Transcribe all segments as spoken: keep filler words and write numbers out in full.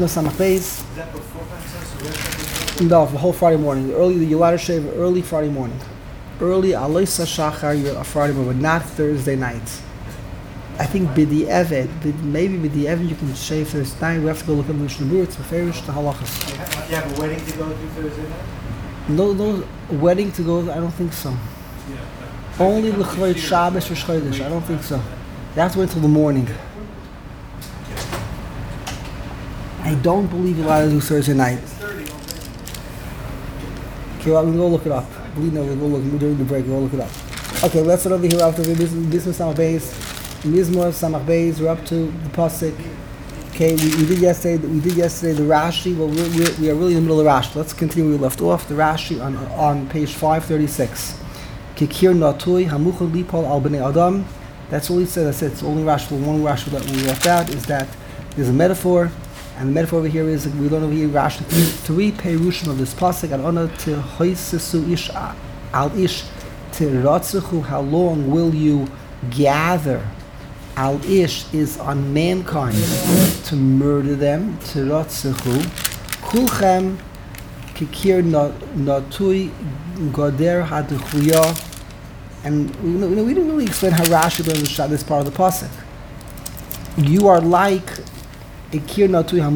Samach Beis. Is that before Passover? No, the whole Friday morning. Early, you ladder shave early Friday morning. Early Aloisa Shachar, you're a Friday morning, but not Thursday night. I think B'di Evet, maybe B'di Evet you can shave Thursday night. We have to go look at the Mishnah Berurah. It's Meferish, the halachas. You have, you have a wedding to go to Thursday night? No, no wedding to go. I don't think so. Yeah. Only L'chvoid Shabbos or Chodesh. I don't think so. You have to wait until the morning. I don't believe you're allowed to do Thursday night. Okay, well, we'll go look it up. We know we'll go look during the break. We'll look it up. Okay, let's start over here after the business Samach Beis, Mizmor Samach Beis. We're up to the pasuk. Okay, we, we did yesterday. We did yesterday the Rashi. Well, we're, we're, we are really in the middle of the Rashi. Let's continue where we left off. The Rashi on on page five thirty-six. Kikir natui hamuchad lipol al bnei adam. That's all he said. That's it. It's only Rashi. The one Rashi that we left out is that there's a metaphor. And the metaphor over here is, we learn over here, Rashi, three perushim of this pasuk, and honor to hoisesu ish al ish to ratzuchu, how long will you gather? Al ish is on mankind to murder them, to ratzuchu. Kulchem kikir natui goder haduchuya. And you know, we didn't really explain how Rashi learned this part of the pasuk. You are like you see,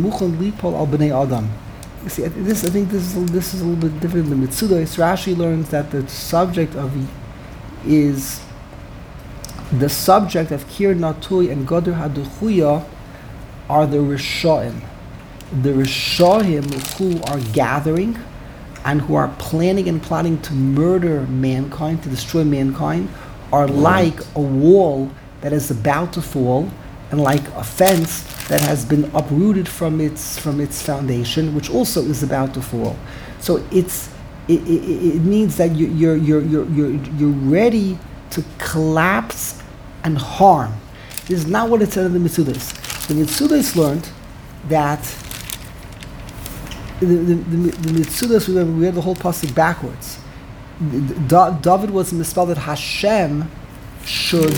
this I think this is this is a little bit different than the Mitzudos. Rashi learns that the subject of is the subject of Kir Natui and Goder Haduchuya are the Rishoim. The Rishoim who are gathering and who are planning and plotting to murder mankind, to destroy mankind, are like a wall that is about to fall, and like a fence that has been uprooted from its from its foundation, which also is about to fall. So it's it, it, it means that you, you're you're you're you're you're ready to collapse and harm. This is not what it said in the Mitzudos. The Mitzudos learned that the the, the, the Mitzudos, remember, we had the whole pasuk backwards. David was misspelled that Hashem should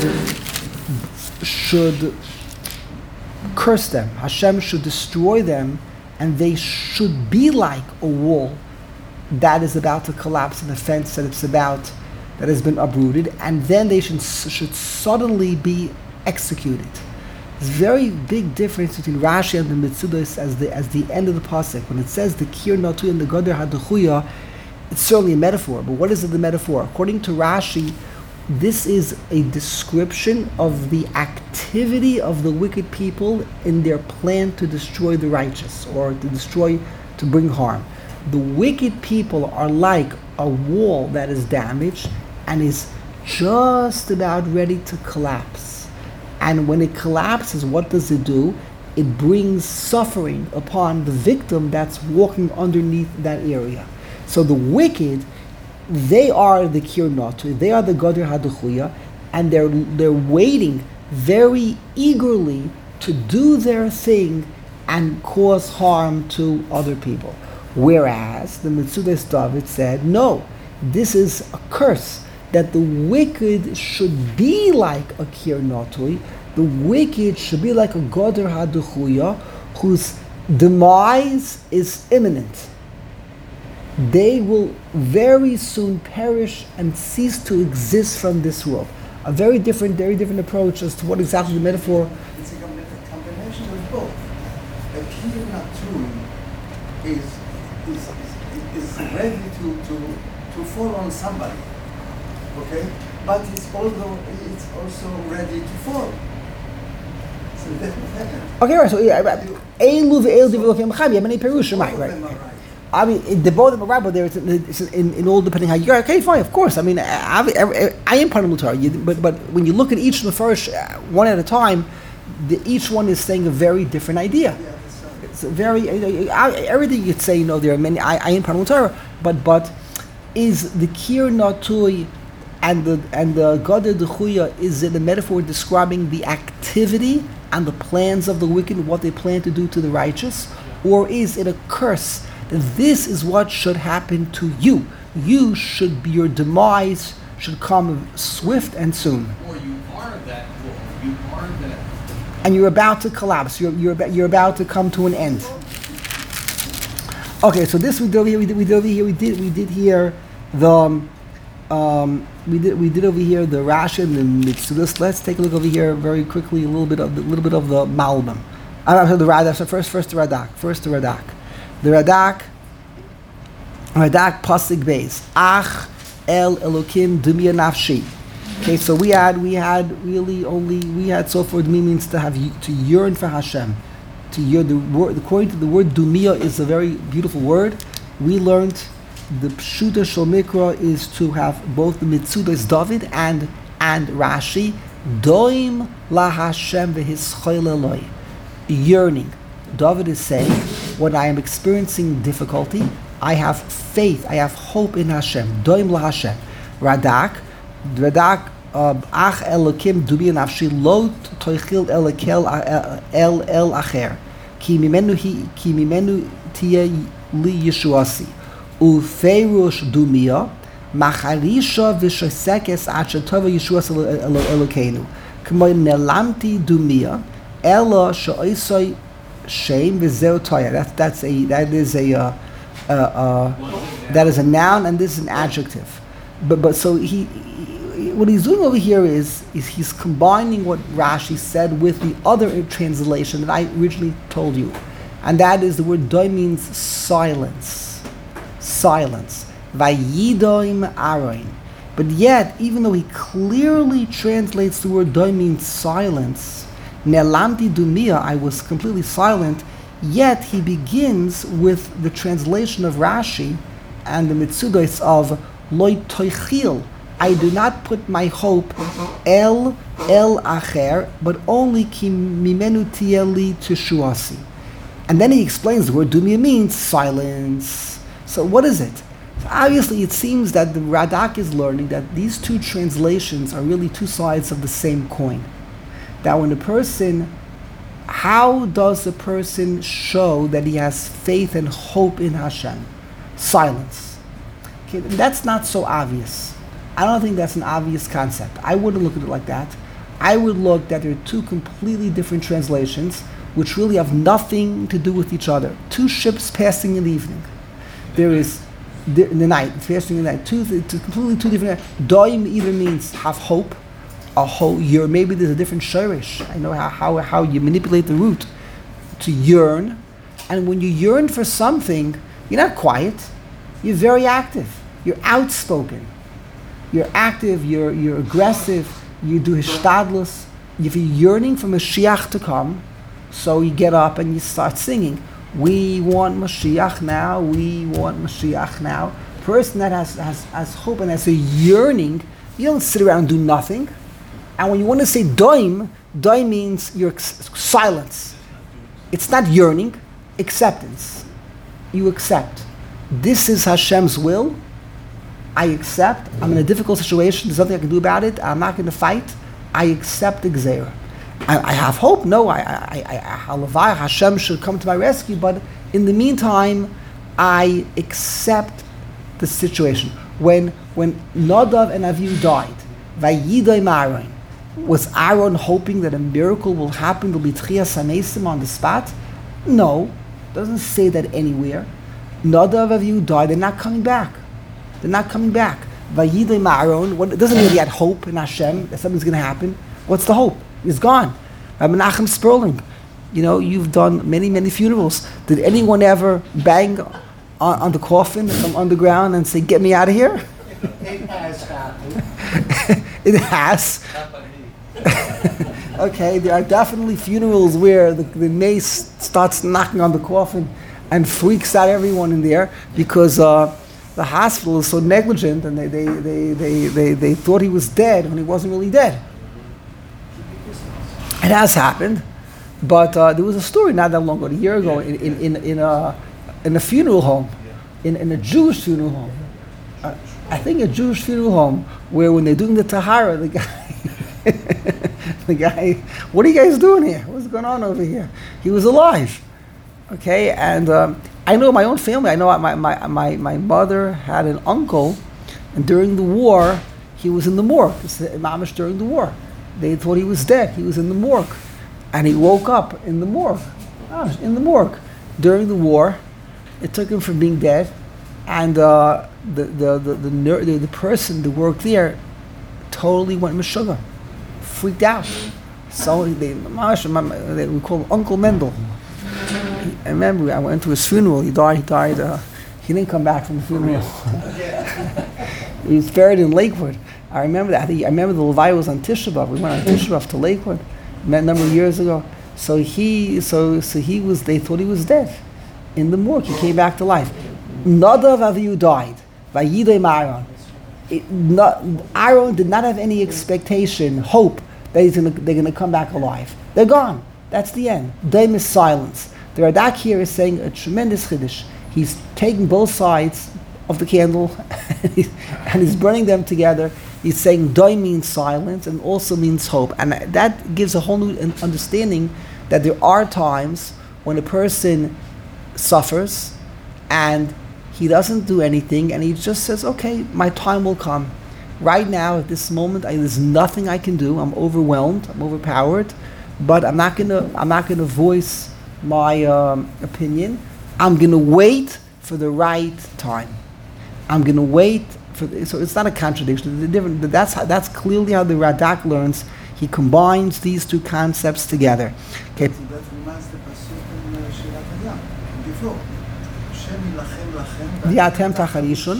should curse them. Hashem should destroy them, and they should be like a wall that is about to collapse, and a fence that it's about that has been uprooted, and then they should should suddenly be executed. There's a very big difference between Rashi and the Mitzudos as the as the end of the pasuk. When it says the Kir Natui and the Goder Haduchuya, it's certainly a metaphor. But what is it the metaphor? According to Rashi, this is a description of the activity of the wicked people in their plan to destroy the righteous, or to destroy, to bring harm. The wicked people are like a wall that is damaged and is just about ready to collapse. And when it collapses, what does it do? It brings suffering upon the victim that's walking underneath that area. So the wicked, they are the Kir Natui, they are the Goder Haduchuya, and they're they're waiting very eagerly to do their thing and cause harm to other people. Whereas the Mitzudos David said, no, this is a curse, that the wicked should be like a Kir Natui, the wicked should be like a Goder Haduchuya, whose demise is imminent. They will very soon perish and cease to exist from this world. A very different, very different approach as to what exactly the metaphor. It's a combination of both. A Kir Natui is is, is is ready to, to to fall on somebody, okay? But it's also it's also ready to fall. So that's Okay, right. So yeah, Eilu ve'Eilu develokim chayim. You have many perushim, right? Right. I mean, it, the both of them are right, but there's it's in, in all depending how you are. Okay, fine, of course. I mean, I, I, I am part of Mutar, but but when you look at each of the first uh, one at a time, the, each one is saying a very different idea. Yeah, that's right. It's a very uh, I, everything you could say. You know, there are many. I, I am part of Mutar, but but is the Kir Natui and the and the Goder Haduchuya, is it a metaphor describing the activity and the plans of the wicked, what they plan to do to the righteous, or is it a curse? This is what should happen to you. You should be, your demise should come swift and soon. Or you are that wall. You are that. And you're about to collapse. You're you're about, you're about to come to an end. Okay, so this we did over here. We did. We did over here. We did. We did here the. Um, um, we did. We did over here the Rashi and the Mitzudas. Let's take a look over here very quickly. A little bit of the little bit of the Malbim. I'm sorry, the Radak. So first, first the Radak. First the Radak. The Radak. Radak pasuk beis. Ach el Elokim dumya nafshi. Okay, so we had we had really only we had so far dumi means to have to yearn for Hashem. To yearn the word according to the word dumia is a very beautiful word. We learned the pshuta shel mikra is to have both the mitzudas David and and Rashi doim la Hashem v'hischol eloi, yearning. David is saying, when I am experiencing difficulty, I have faith, I have hope in Hashem. Doim la Hashem. Radak, Radak, ach elokim dubi nafshi lo toichil elekel el el acher ki mimenu hi ki mimenu tia li yeshuasi ufeirush dumia macharisha v'shosekes ad shetova yeshuas elokeinu k'moy nelamti dumia ela she'oisoi shame v'zeu toya. That's that's a that is a uh, uh, uh, that is a noun and this is an adjective. But but so he, he what he's doing over here is is he's combining what Rashi said with the other translation that I originally told you, and that is the word doi means silence, silence. Vayidoim aroin. But yet, even though he clearly translates the word doi means silence, nelamti dumia, I was completely silent, yet he begins with the translation of Rashi and the mitzudos of loy toichil. I do not put my hope el el acher, but only ki mimenu tieli teshuasi. And then he explains the word dumia means silence. So what is it? Obviously, it seems that the Radak is learning that these two translations are really two sides of the same coin. That when a person, how does a person show that he has faith and hope in Hashem? Silence. Okay, that's not so obvious. I don't think that's an obvious concept. I wouldn't look at it like that. I would look that there are two completely different translations which really have nothing to do with each other. Two ships passing in the evening. There is in the night, fasting in the night. Two, two completely two different. Doim either means have hope, a whole year. Maybe there's a different shirish. I know how, how how you manipulate the root to yearn, and when you yearn for something, you're not quiet. You're very active. You're outspoken. You're active. You're you're aggressive. You do hishtadlus. If you're yearning for Mashiach to come, so you get up and you start singing. We want Mashiach now. We want Mashiach now. Person that has, has, has hope and has a yearning, you don't sit around and do nothing. And when you want to say doim, doim means your ex- silence. It's not yearning, acceptance. You accept. This is Hashem's will. I accept. I'm in a difficult situation. There's nothing I can do about it. I'm not going to fight. I accept the Gzeirah. I, I have hope. No, I, I, I, I, Hashem should come to my rescue. But in the meantime, I accept the situation. When when Nadav and Avihu died, Vayidoim Aaron, was Aaron hoping that a miracle will happen? There'll be Tchias HaMesim on the spot? No, doesn't say that anywhere. Nadav and Avihu died. They're not coming back. They're not coming back. Vayidoim Aaron. What, it doesn't mean he had hope in Hashem that something's going to happen. What's the hope? It's gone. Rabbi Menachem Sperling, you know, you've done many, many funerals. Did anyone ever bang on, on the coffin from underground and say, "Get me out of here"? It has happened. It has. Okay, there are definitely funerals where the, the mace starts knocking on the coffin and freaks out everyone in there because uh, the hospital is so negligent and they, they, they, they, they, they thought he was dead when he wasn't really dead. It has happened, but uh, there was a story not that long ago, a year ago, in in, in, in, a, in a funeral home, in, in a Jewish funeral home. Uh, I think a Jewish funeral home where when they're doing the tahara, the guy, the guy, what are you guys doing here? What's going on over here? He was alive, okay? And um, I know my own family. I know my, my, my, my mother had an uncle, and during the war, he was in the morgue. It's the mamish during the war. They thought he was dead. He was in the morgue. And he woke up in the morgue. Oh, in the morgue. During the war, It took him from being dead, and uh, the, the, the, the, ner- the the person that worked there totally went meshuggah, freaked out. So they, they we call him Uncle Mendel. He, I remember I went to his funeral. He died. He died. Uh, he didn't come back from the funeral. He was buried in Lakewood. I remember that. I, think, I remember the Levi was on Tisha B'Av. We went on Tisha B'Av to Lakewood, met a number of years ago. So he, so so he was. They thought he was dead. In the morgue, he came back to life. Nadav Avihu died. Vayidei Aaron. It, not, Aaron did not have any expectation, hope that he's gonna, they're going to come back alive. They're gone. That's the end. Daim is silence. The Radak here is saying a tremendous chiddush. He's taking both sides of the candle and, he's, and he's burning them together. He's saying Daim means silence and also means hope. And that gives a whole new understanding that there are times when a person suffers and he doesn't do anything and he just says, okay, my time will come. Right now, at this moment, I, there's nothing I can do. I'm overwhelmed. I'm overpowered. But I'm not gonna. I'm not gonna voice my um, opinion. I'm gonna wait for the right time. I'm gonna wait for. The, so it's not a contradiction. The different. That's how, that's clearly how the Radak learns. He combines these two concepts together. Okay. That reminds the pasuk in Shirat Hayam before. Hashem yilachem lachem. V'atem tacharishun.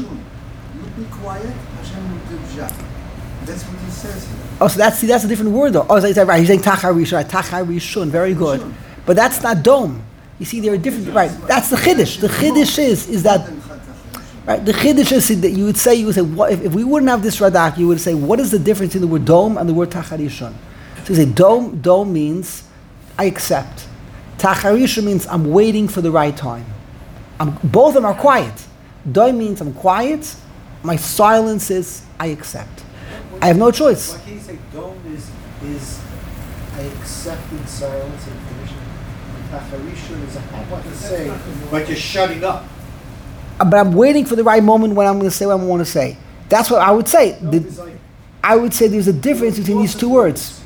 You be quiet. Hashem will do the job. That's what he says here. Oh, so that's see, that's a different word though. Oh, so he's right. He's saying tacharishun. Right, tacharishun. Very good. But that's not dome. You see, there are different. Right. That's the chiddush. The chiddush is is that. Right. The chiddush is that you would say you would say what if, if we wouldn't have this radak, you would say what is the difference in the word dome and the word tacharishun? So you say dome. Dome means I accept. Tacharishun means I'm waiting for the right time. I'm, both of them are quiet. Dome means I'm quiet. My silence is I accept. I have no choice. Why can't you say dome is is I accepted silence and finished? Tacharishun is I have what to say, but you're shutting up. But I'm waiting for the right moment when I'm going to say what I want to say. That's what I would say. The, I would say there's a difference between these two words.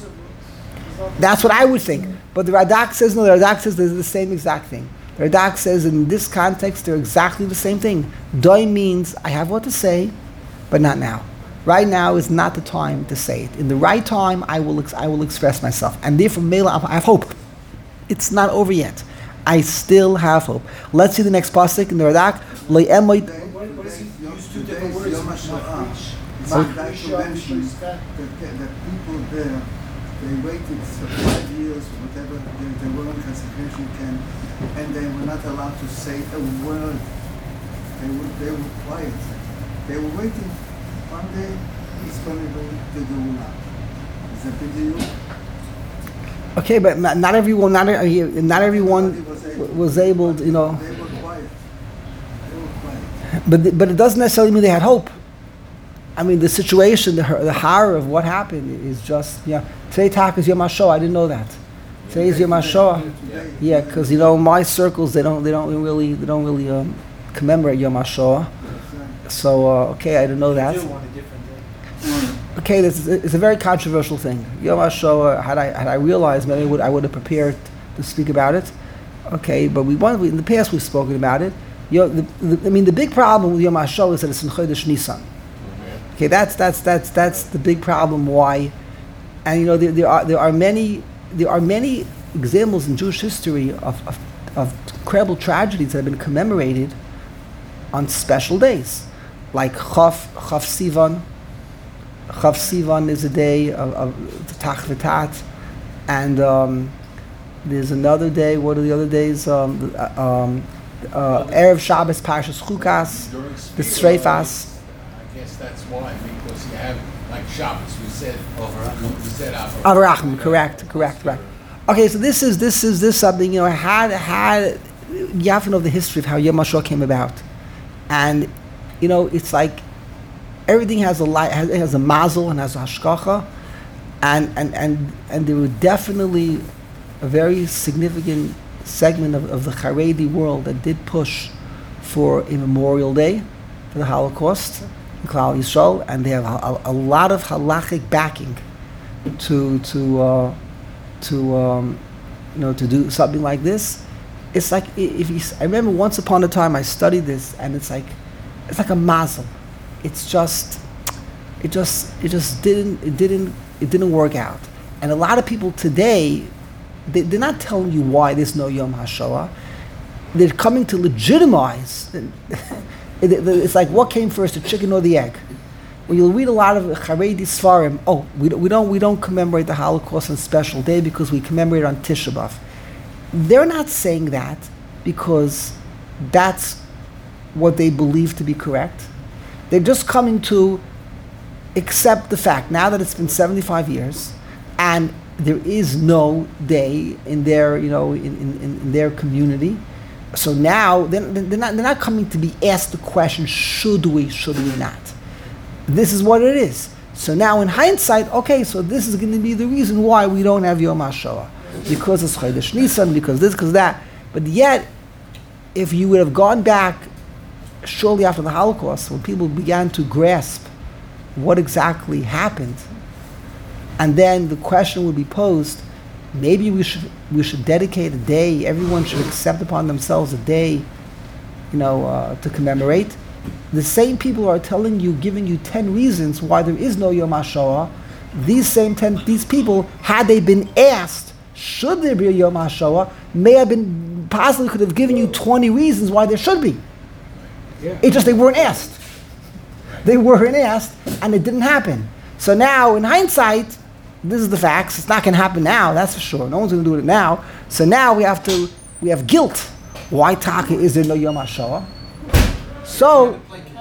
That's what I would think. But the Radak says no. The Radak says there's the same exact thing. The Radak says in this context they're exactly the same thing. Doi means I have what to say, but not now. Right now is not the time to say it. In the right time, I will ex- I will express myself, and therefore, Mela, I have hope. It's not over yet. I still have hope. Let's see the next pasuk in the Radak. Lo emoy. What is he used two different words? Yom HaShoah. I'd like to mention that the people there, they waited for five years, whatever, they, they were on concentration camp, and they were not allowed to say a word. They were, they were quiet. They were waiting. One day, he's going to go to the Ula. Is that big deal? Okay, but not, not everyone, not, uh, not everyone was able, w- was able to, you know. They were quiet. They were quiet. But the, but it doesn't necessarily mean they had hope. I mean, the situation, the, the horror of what happened is just, yeah. Today talk is Yom HaShoah. I didn't know that. Today is Yom HaShoah. Yeah, because you know my circles they don't they don't really they don't really um, commemorate Yom HaShoah. So uh, okay, I didn't know that. You do on a different day. Okay, this is, it's a very controversial thing. Yom HaShoah. Had I had I realized, maybe I would I would have prepared to speak about it. Okay, but we want in the past we've spoken about it. You know, the, the, I mean, the big problem with Yom HaShoah is that it's in Chodesh Nisan. Okay, that's that's that's that's the big problem. Why? And you know, there, there are there are many there are many examples in Jewish history of, of of incredible tragedies that have been commemorated on special days, like Chav Chav Sivan. Chav Sivan is a day of, of the Tach V'Tat, and um, there's another day. What are the other days? Um, uh, um, uh, Erev Shabbos, Parshas Chukas, the Sreifas. I guess that's why, because you have, like Shabbos, we said, we said Avraham, correct, correct, right. Okay, so this is this is this something, you know, had had you have to know the history of how Yom HaShoah came about. And you know, it's like everything has a light, has, has a mazel and has a hashkacha, and and and and there were definitely a very significant segment of, of the Haredi world that did push for a Memorial Day for the Holocaust in Klal Yisrael, and they have a, a, a lot of halachic backing to to uh, to um, you know to do something like this. it's like i- if you. s- I remember once upon a time I studied this, and it's like, it's like a mazel. It's just, it just, it just didn't, it didn't, it didn't work out. And a lot of people today, they, they're not telling you why there's no Yom HaShoah. They're coming to legitimize. It- it- it's like, what came first, the chicken or the egg? Well, you'll read a lot of Haredi Sfarim. Oh, we don't, we don't, we don't commemorate the Holocaust on a special day because we commemorate it on Tisha B'Av. They're not saying that because that's what they believe to be correct. They're just coming to accept the fact now that it's been seventy-five years, and there is no day in their, you know, in, in, in their community. So now they're, they're not they're not coming to be asked the question: should we? Should we not? This is what it is. So now in hindsight, okay, so this is going to be the reason why we don't have Yom HaShoah. Because it's Chodesh Nisan, because this, because that. But yet, if you would have gone back shortly after the Holocaust, when people began to grasp what exactly happened, and then the question would be posed, maybe we should we should dedicate a day, everyone should accept upon themselves a day, you know, uh, to commemorate. The same people are telling you, giving you ten reasons why there is no Yom HaShoah. These same ten, these people, had they been asked, should there be a Yom HaShoah, may have been, possibly could have given you twenty reasons why there should be. Yeah. It's just they weren't asked. They weren't asked, and it didn't happen. So now, in hindsight, this is the facts. It's not going to happen now, that's for sure. No one's going to do it now. So now we have to, we have guilt. Why Taka is there no Yom HaShoah? So,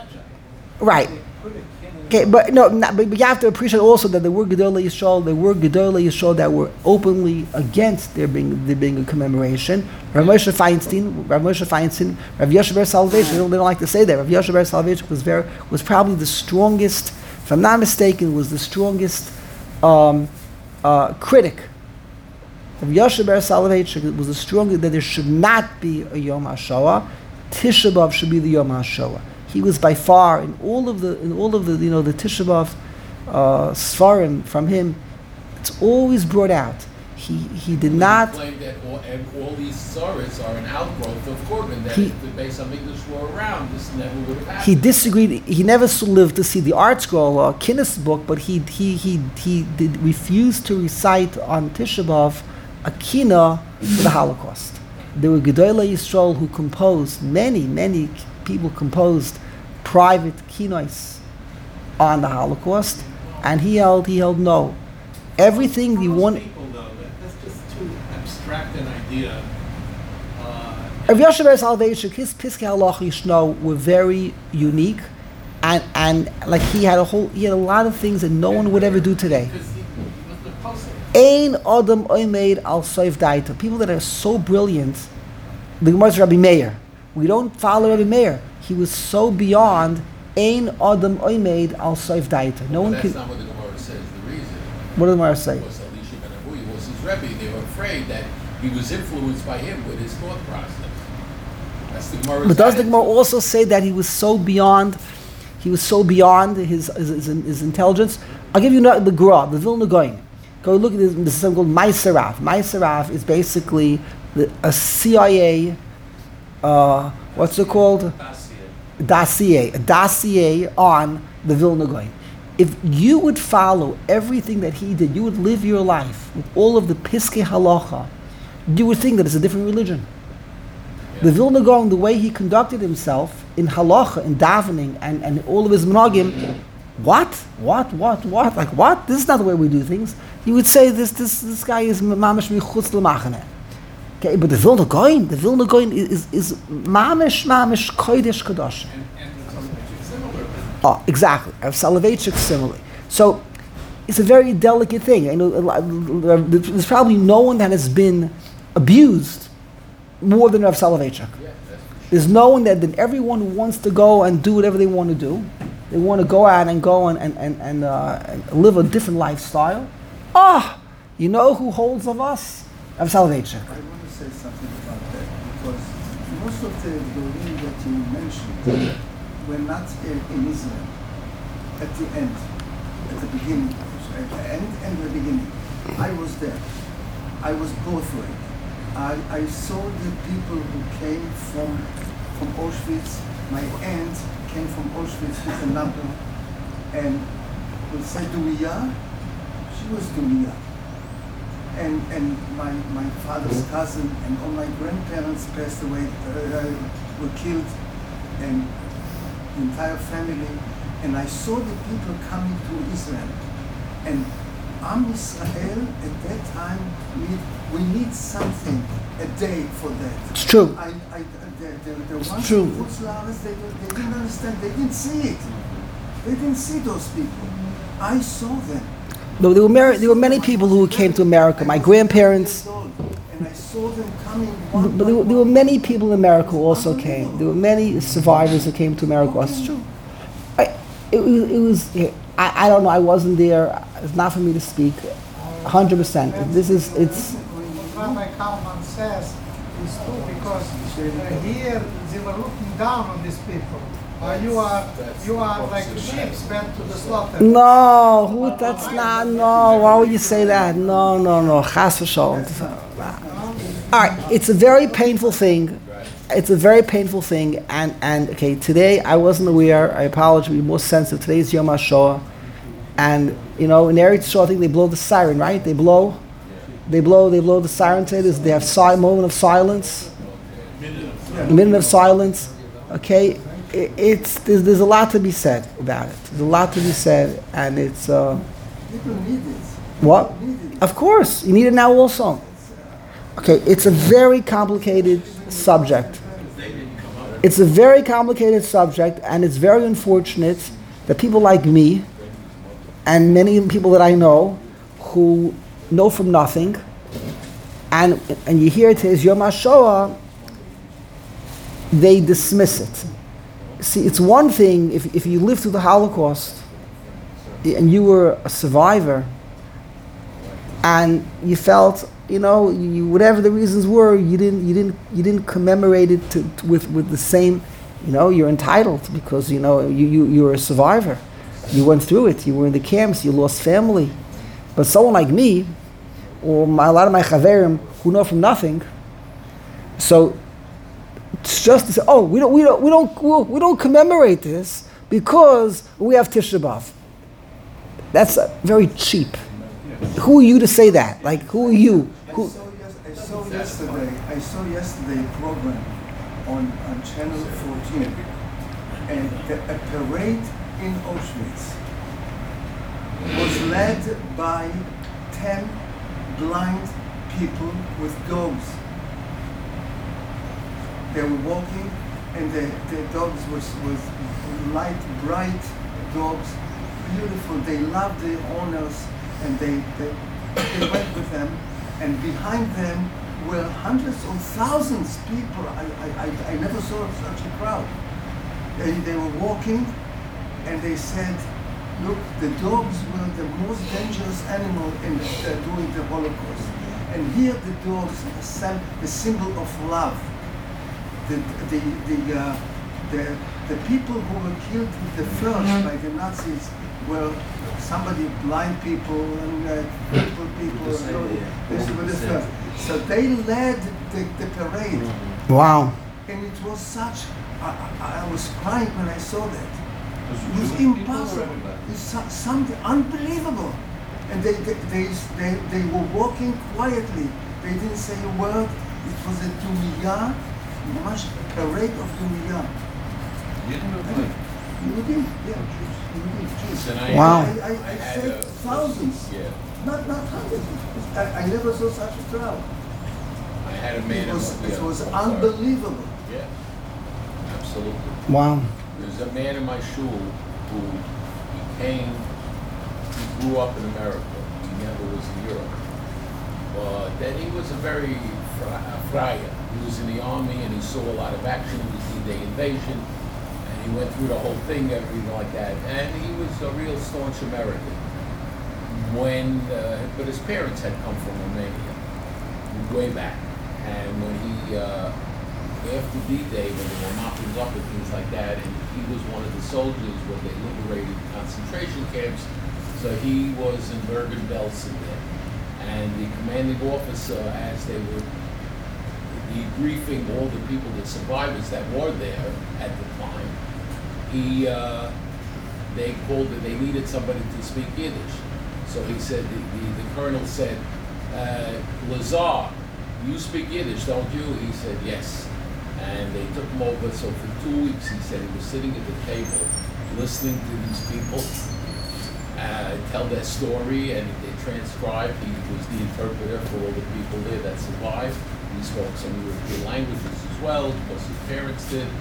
right. Okay, but no, not, but, but you have to appreciate also that the word Gedolei Yisrael, the word Gedolei Yisrael that were openly against there being there being a commemoration. Rav Moshe Feinstein, Rav Moshe Feinstein, Rav Yoshe Ber Salvation. They don't, they don't like to say that. Rav Yoshe Ber Salvation was very was probably the strongest, if I'm not mistaken, was the strongest um, uh, critic. Rav Yoshe Ber Salvation was the strongest that there should not be a Yom HaShoah. Tisha B'Av should be the Yom HaShoah. He was by far in all of the in all of the you know the Tisha B'Av uh, Sfarim from him. It's always brought out. He he did not. He claimed that all, and all these sorrows are an outgrowth of Korban. That He- if the Beis Hamikdash were around, this never would have happened. He disagreed. He never s- lived to see the art scroll or Kinnis book, but he he he he did refuse to recite on Tisha B'Av a kina for the Holocaust. There were Gedolei Yisrael who composed, many, many people composed private kinos on the Holocaust, and he held, he held no. Everything For you most want. people, though, that, that's just too abstract an idea. Uh, Rav Yoshe Ber Soloveitchik, his Piskei Halacha Yishno were very unique, and and like he had a whole, he had a lot of things that no one would ever do today. Because he, he was the poster. Ein Adam Oimed Al Soif Daita. People that are so brilliant. The Gemara is Rabbi Meir. We don't follow Rabbi Meir. He was so beyond Ein Adam Oimed Al Soif Daita. No But one that's can. not what the Gemara says. The reason What does the Gemara say? was Elisha ben Avuya was his Rebbe. They were afraid that he was influenced by him with his thought process. That's the Gemara's But does the Gemara attitude. also say that he was so beyond? He was so beyond his his, his, his intelligence. I'll give you no- the Gra, the Vilna Gaon. Go look at this. This is something called Maiserav. Maiserav is basically the, a C I A. Uh, what's it called? Dossier. A dossier on the Vilna Gaon. If you would follow everything that he did, you would live your life with all of the Piskei Halacha, you would think that it's a different religion. The Vilna Gaon, the way he conducted himself in halacha, in davening, and, and all of his minhagim, what, what, what, what, like what? This is not the way we do things. You would say this, this, this guy is mamish michutz l'machane. Okay, but the Vilna Gaon, the Vilna Gaon is is mamish mamish kodesh kadosh. And, and the Soloveitchik similar. Oh, exactly. Rav Soloveitchik similarly. So it's a very delicate thing. I know a lot- there's probably no one that has been abused more than Rav Soloveitchik. Yeah, that's for sure. There's no one that, that everyone who wants to go and do whatever they want to do. They want to go out and go and, and, and, and, uh, and live a different lifestyle. Ah, you know who holds of us? Rav Soloveitchik. I want to say something about that because most of the Gorim that you mentioned were not in, in Israel at the end, at the beginning, at the end and the beginning. I was there. I was both ways. I, I saw the people who came from from Auschwitz. My aunt came from Auschwitz with a number, and we said Dumiya. She was Dumiya. And and my, my father's cousin and all my grandparents passed away, uh, were killed, and the entire family. And I saw the people coming to Israel. And Am Israel at that time, need, we need something, a day for that. It's true. I, I, the, the, the It's ones true. in Kutzlaris, they, they didn't understand, they didn't see it. They didn't see those people. I saw them. There were, Mer- there were many people who came to America. My grandparents, And I saw them coming one but there were, by there were one. many people in America who also came. There were many survivors who came to America. It's true. I, it, was- it was, I, I don't know, I wasn't there. It's not for me to speak. one hundred percent. This is, it's, What Rabbi Kalman says is true because uh, here they were looking down on these people. Uh, you are you are like sheep sent to the slaughter. no, who, that's not, no, why would you say that? No, no, no, chas v'sholom. All right, it's a very painful thing. It's a very painful thing, and, and okay, today I wasn't aware, I apologize, be more sensitive. Today's Yom HaShoah, and, you know, in Eretz Yisrael, I think they blow the siren, right? They blow, they blow, they blow the siren today. There's- They have si- moment of silence, a minute of silence, okay? It, it's, there's, there's a lot to be said about it. There's a lot to be said, and it's, uh, People need it. what? People need it. Of course, you need it now also. Okay, it's a very complicated subject. It's a very complicated subject, and it's very unfortunate that people like me and many people that I know who know from nothing, and and you hear it is Yom HaShoah, they dismiss it. See, it's one thing if, if you lived through the Holocaust and you were a survivor and you felt, you know, you, whatever the reasons were, you didn't you didn't you didn't commemorate it to, to, with with the same, you know, you're entitled because you know you you you're a survivor, you went through it, you were in the camps, you lost family, but someone like me, or my, a lot of my chaverim who know from nothing, so it's just to say, oh, we don't we don't we don't we don't commemorate this because we have Tisha B'Av. That's uh, very cheap. Who are you to say that? Like, who are you? I Who? saw, yes, I saw yesterday. I saw yesterday a program on, on Channel fourteen, and the, a parade in Auschwitz was led by ten blind people with dogs. They were walking, and the, the dogs was was light, bright dogs, beautiful. They loved the owners. And they, they, they went with them, and behind them were hundreds of thousands of people. I, I, I, I never saw such a crowd. They, they were walking, and they said, look, the dogs were the most dangerous animal in the, uh, during the Holocaust. And here the dogs are sem- the symbol of love. The, the, the, uh, the, the people who were killed with the first by the Nazis were somebody, blind people and uh, crippled people. With the you know, same, yeah. this With was the the same. first. So they led the, the parade, Wow. and it was such. I, I, I was crying when I saw that. It was impossible. It's so, something unbelievable. And they they, they they they were walking quietly. They didn't say a word. It was a Dumiya, much parade of Dumiya. Yehudim, yeah, Jews, Yehudim, Jews. And I- Wow. I, I, I I had said a- thousands, Yeah, not not hundreds. I, I never saw such a crowd. I had a man It in was my- it yeah, was I'm sorry. unbelievable. Yeah, absolutely. Wow. There's a man in my shul who he came, he grew up in America. He never was in Europe. But then he was a very fri- a friar. He was in the army and he saw a lot of action. He was the D-Day invasion. And he went through the whole thing, everything like that. And he was a real staunch American. When, uh, but his parents had come from Romania, way back. And when he, uh, after D-Day, when they were mopping up and things like that, and he was one of the soldiers when they liberated concentration camps, so he was in Bergen-Belsen there. And the commanding officer, as they were debriefing all the people, the survivors that were there at the time, he uh, they called it, they needed somebody to speak Yiddish. So he said, the, the, the colonel said, uh, Lazar, you speak Yiddish, don't you? He said, yes. And they took him over. So for two weeks, he said he was sitting at the table, listening to these people uh, tell their story, and they transcribed. He was the interpreter for all the people there that survived. He spoke some European languages as well, because his parents did.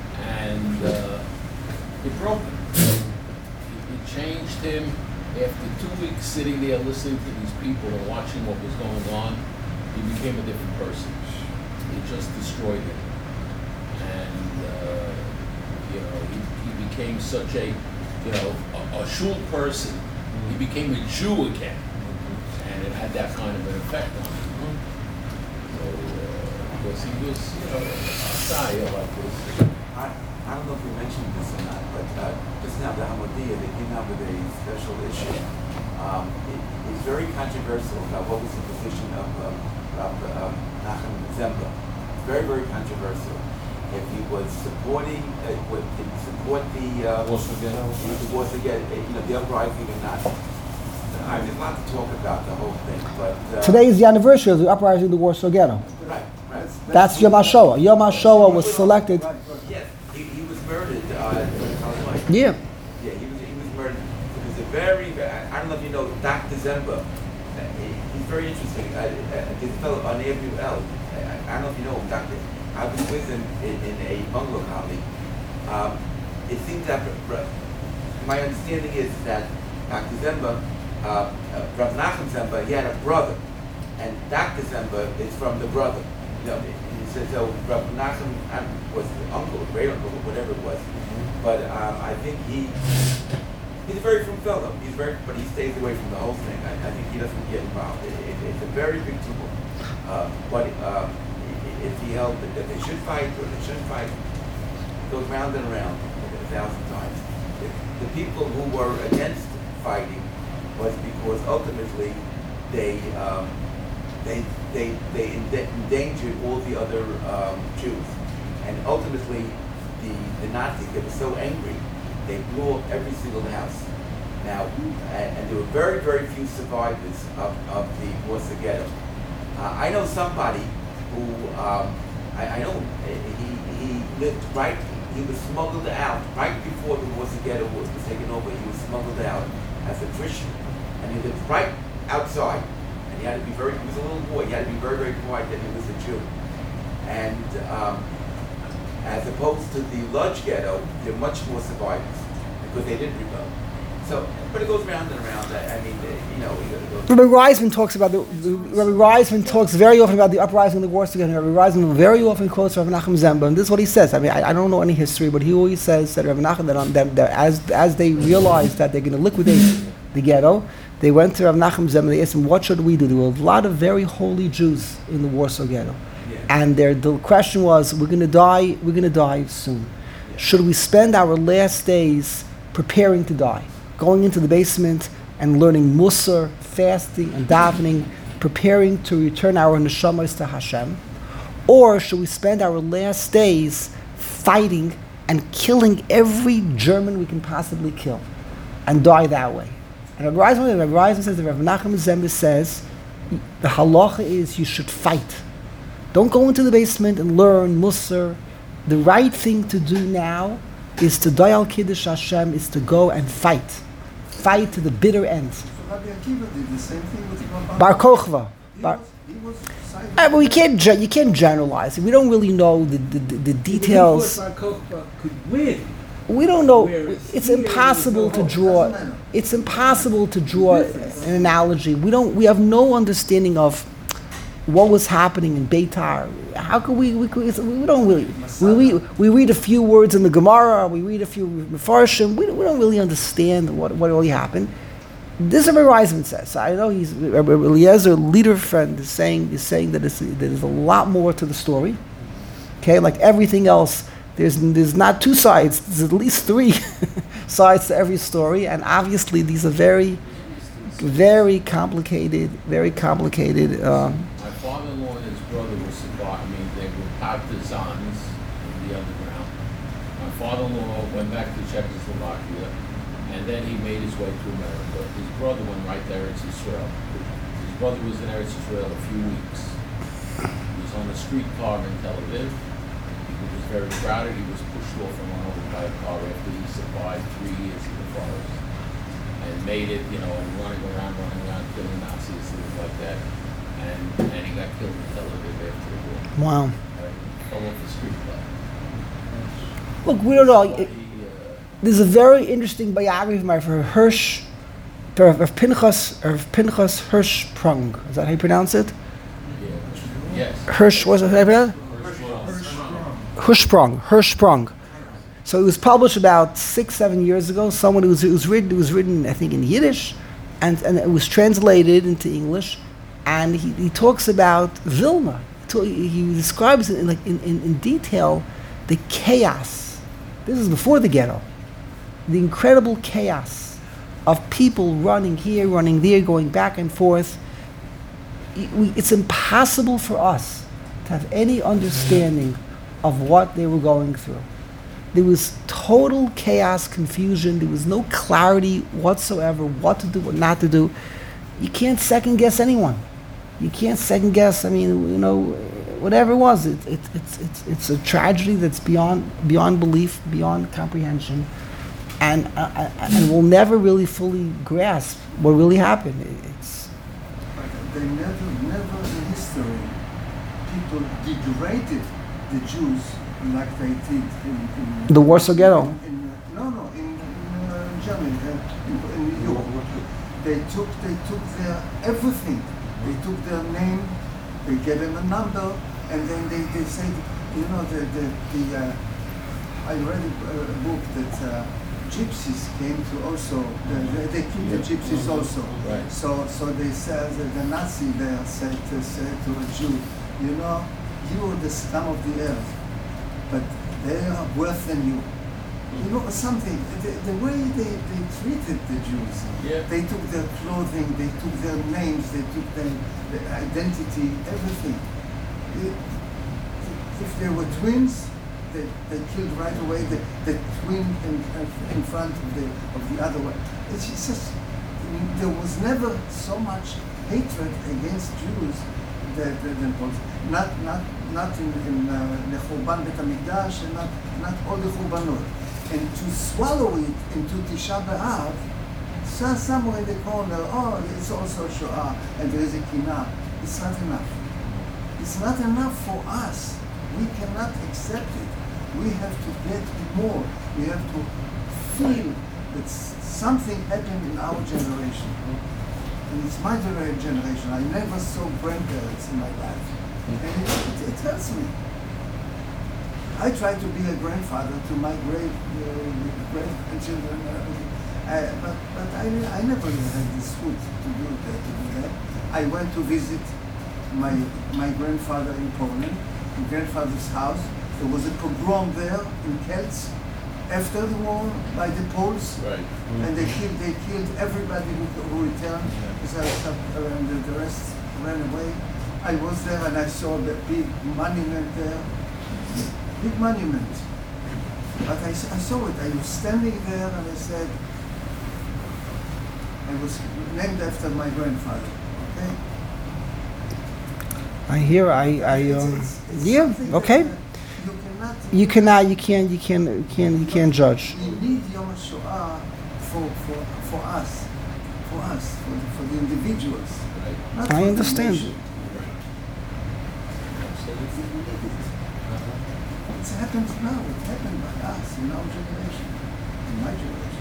And uh, it broke him. It, it changed him. After two weeks sitting there listening to these people and watching what was going on, he became a different person. It just destroyed him. And, uh, you know, he, he became such a, you know, a, a shul person. He became a Jew again. And it had that kind of an effect on him. So, uh, because he was, you know, a guy like this. I, I don't know if we mentioned this or not, but uh, just now the Hamadiyah, they came out with a special issue. Um, it, it's very controversial about what was the position of, um, of um, Nachum Zemba. It's very, very controversial. If he was supporting, uh, would he support the uh, Warsaw Ghetto, the Warsaw Ghetto, uh, you know, the uprising or not. I there's a lot to talk about the whole thing, but uh, Today is the anniversary of the uprising of the Warsaw Ghetto. right, right. That's Yom HaShoah. Yom HaShoah was selected. Yes, he, he was murdered. Uh, like, Yeah. Yeah, he was he was murdered. It was a very, very I don't know if you know Doctor Zemba. Uh, he, he's very interesting. Uh, uh, this fellow on A F U L. I, I don't know if you know him, Doctor. I was with him in, in a bungalow colony. Um, it seems that my understanding is that Doctor Zemba, uh, uh, Rav Nachum Zemba, he had a brother, and Doctor Zemba is from the brother. You know, he said so. Rav Nachum was the uncle, great uncle, whatever it was. But um, I think he he's very from fellow. He's very, but he stays away from the whole thing. I, I think he doesn't get involved. It, it, it's a very big tumult. Uh, but um, if he held that, that they should fight or they shouldn't fight, it goes round and around a thousand times. If the people who were against fighting was because ultimately they um, they they they endangered all the other um, Jews, and ultimately the the Nazis, they were so angry they blew up every single house. Now, and, and there were very very few survivors of, of the Warsaw Ghetto. Uh, I know somebody who um, I, I know he he lived right. He was smuggled out right before the Warsaw Ghetto was, was taken over. He was smuggled out as a Christian, and he lived right outside. And he had to be very. He was a little boy. He had to be very very quiet that he was a Jew. And um, as opposed to the Lodz Ghetto, there are much more survivors because they didn't rebel. So, but it goes round and around. I, I mean, uh, you know. Rabbi Reisman talks about the, the Rabbi Reisman talks very often about the uprising of the Warsaw Ghetto. Rabbi Reisman very often quotes Rabbi Nachum Zemba, and this is what he says. I mean, I, I don't know any history, but he always says that Rabbi Nachum, that, on, that, that as as they realized that they're going to liquidate the ghetto, they went to Rabbi Nachum Zemba. They asked him, "What should we do?" There were a lot of very holy Jews in the Warsaw Ghetto, Yeah. and their the question was, "We're going to die. We're going to die soon. Yeah. Should we spend our last days preparing to die?" Going into the basement and learning Musar, fasting and davening, preparing to return our neshamas to Hashem? Or should we spend our last days fighting and killing every German we can possibly kill and die that way? And Rabbi Reisman, Rabbi Reisman says, that Rabbi Nachum Zemba says, the halacha is you should fight. Don't go into the basement and learn Musar. The right thing to do now is to die al Kiddush Hashem, is to go and fight. Fight to the bitter end. So Rabbi Akiva did the same thing with Rabban. Bar Kochva. He Bar, was, he was side uh, but we can't ge- you can't generalize. We don't really know the, the, the, the details. Bar Kokhba could win. We don't know. Whereas It's here impossible there's to no draw. Doesn't matter. It's impossible to draw an analogy. We don't. We have no understanding of what was happening in Beitar. How could we? We, could, we don't really. We, we we read a few words in the Gemara. We read a few Mefarshim. We, we don't really understand what what really happened. This is what Reisman says. I know he's Rabbi Eliezer, leader friend, is saying is saying that it's, that there's a lot more to the story. Okay, like everything else, there's there's not two sides. There's at least three sides to every story, and obviously these are very, very complicated, very complicated. Um, My father-in-law and his brother were survived. I mean, they partisans in the underground. My father-in-law went back to Czechoslovakia, and then he made his way to America. His brother went right there to Israel. His brother was in Eretz Israel a few weeks. He was on a streetcar in Tel Aviv. He was very crowded. He was pushed off and run over by a car after he survived three years in the forest and made it, you know, running around, running around, killing Nazis, things like that. And, and he got killed in Tel Aviv after the war. Wow. Right? Fell off the streetcar. Look, we don't know. He, uh, There's a very interesting biography of mine for Hirsch, of, of Pinchas, of Pinchas Hirschsprung. Is that how you pronounce it? yeah. Yes. Hirsch, was it how you pronounce it? Hirschsprung, Hirschsprung. So it was published about six, seven years ago. Someone who was, it was written, it was written, I think, in Yiddish, and, and it was translated into English. And he, he talks about Vilna. So he, he describes it in, like in, in, in detail the chaos. This is before the ghetto. The incredible chaos of people running here, running there, going back and forth. It- we- It's impossible for us to have any understanding of what they were going through. There was total chaos, confusion. There was no clarity whatsoever what to do, what not to do. You can't second guess anyone. You can't second guess. I mean, you know, whatever it was, it, it, it's it's it's a tragedy that's beyond beyond belief, beyond comprehension, and uh, uh, and we'll never really fully grasp what really happened. It's But they never, never in history, people degraded the Jews like they did in, in The Warsaw Ghetto. In, in, no, no, in, in uh, Germany, uh, in, in New York. They took, they took their everything. They took their name, they gave them a number, and then they, they said, you know, the the, the uh, I read a, a book that uh, gypsies came to also. The, they, they killed the gypsies also. Right. So so they said that the Nazi there said to said to a Jew, you know, you are the scum of the earth, but they are worse than you. You know something, the, the way they, they treated the Jews, Yeah. they took their clothing, they took their names, they took their, their identity, everything. It- if they were twins, they, they killed right away the, the twin in, in front of the, of the other one. It's just, there was never so much hatred against Jews that, that, that was not, not, not in, in uh, Churban Bet HaMikdash and not, not all the Churbanot. And to swallow it into Tisha B'Av, so somewhere in the corner, oh, it's also Shoah, and there is a Kinah. It's not enough. It's not enough for us. We cannot accept it. We have to get more. We have to feel that s- something happened in our generation. And it's my gener- generation. I never saw grandparents in my life. And it, it, it hurts me. I try to be a grandfather to my great uh, grandchildren, uh, uh, but but I, I never had this foot to do that. To do that. I went to visit my my grandfather in Poland, my grandfather's house. There was a pogrom there in Kielce after the war by the Poles, Right. and they killed they killed everybody who, who returned. Because uh, and the, the rest ran away. I was there and I saw the big monument there. Big monument. But I, s- I saw it. I was standing there and I said, I was named after my grandfather. Okay? I hear. I. I. It's- Um, it's- it's yeah. something that, Okay. uh, You cannot. You cannot. You can't. You can't. You can't. You can't judge. We need Yom HaShoah for, for, for us. For us. For the, for the individuals. Right. Not I for the understand. nation. Absolutely. We need it. It's happened now. It happened by us in our generation. In my generation.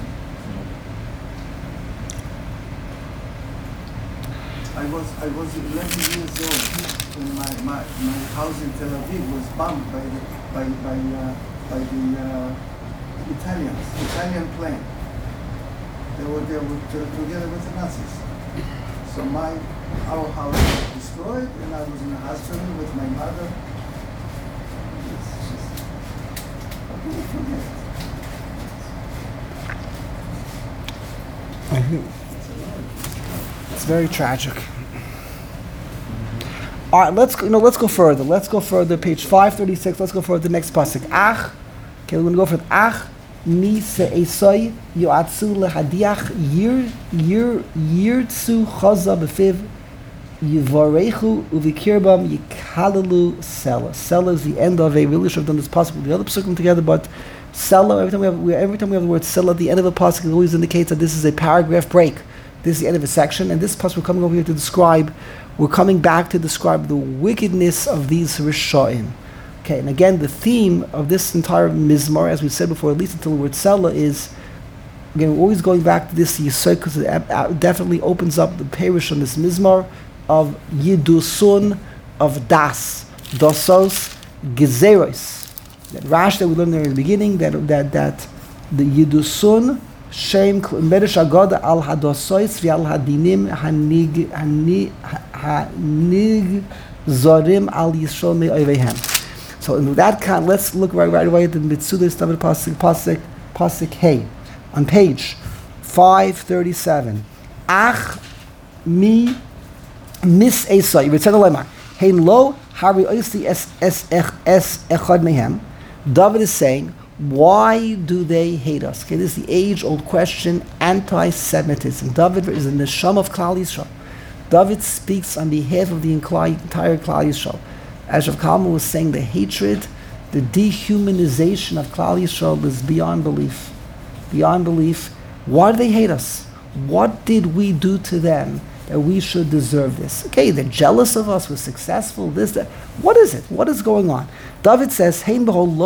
I was I was eleven years old when my, my, my house in Tel Aviv was bombed by the by by uh, by the uh, Italians, Italian plane. They were they were t- together with the Nazis. So my our house was destroyed, and I was in a hospital with my mother. It's just, how can you forget? I think it's very tragic. All right, let's go, you know, let's go further. Let's go further. Page five thirty-six. Let's go further. The next pasuk. Ach. Okay, we're going to go for Ach mi se'esai yoatzu lehadiach yir yir yirtzu chaza b'fiv yivarechu uvikirbam yikalalu sela. Sela is the end of a. We really should have done this pasuk with the other pasukim together, but sela. Every time we have we, every time we have the word sela at the end of a pasuk, it always indicates that this is a paragraph break. This is the end of a section, and this pasuk we're coming over here to describe. We're coming back to describe the wickedness of these Rishoim. Okay, and again, the theme of this entire Mizmar, as we said before, at least until the word Sela, is, again, we're always going back to this Yisod, because it definitely opens up the parish on this Mizmar of Yidusun, of Das, Dosos, Gezeros. That Rash that we learned there in the beginning, that that that the Yidusun, Shem Meresh Agoda al Hadosois Vial Hadinim Hanig Hanig Hanig Zorim al Yisrael Me'ovehem. So in that kind, let's look right right away at the Mitzudas David Pasuk Pasuk Pasuk Hey on page five thirty-seven. Ach mi mis Esai. Yitzad Olamar. Hey lo hari oisi es es es echad mehem. David is saying, why do they hate us? Okay, this is the age-old question, anti-Semitism. David is in the Neshama of Klal Yisrael. David speaks on behalf of the entire Klal Yisrael. As Rav Kalman was saying, the hatred, the dehumanization of Klal Yisrael is beyond belief. Beyond belief. Why do they hate us? What did we do to them that we should deserve this? Okay, they're jealous of us, we're successful, this, that. What is it? What is going on? David says, I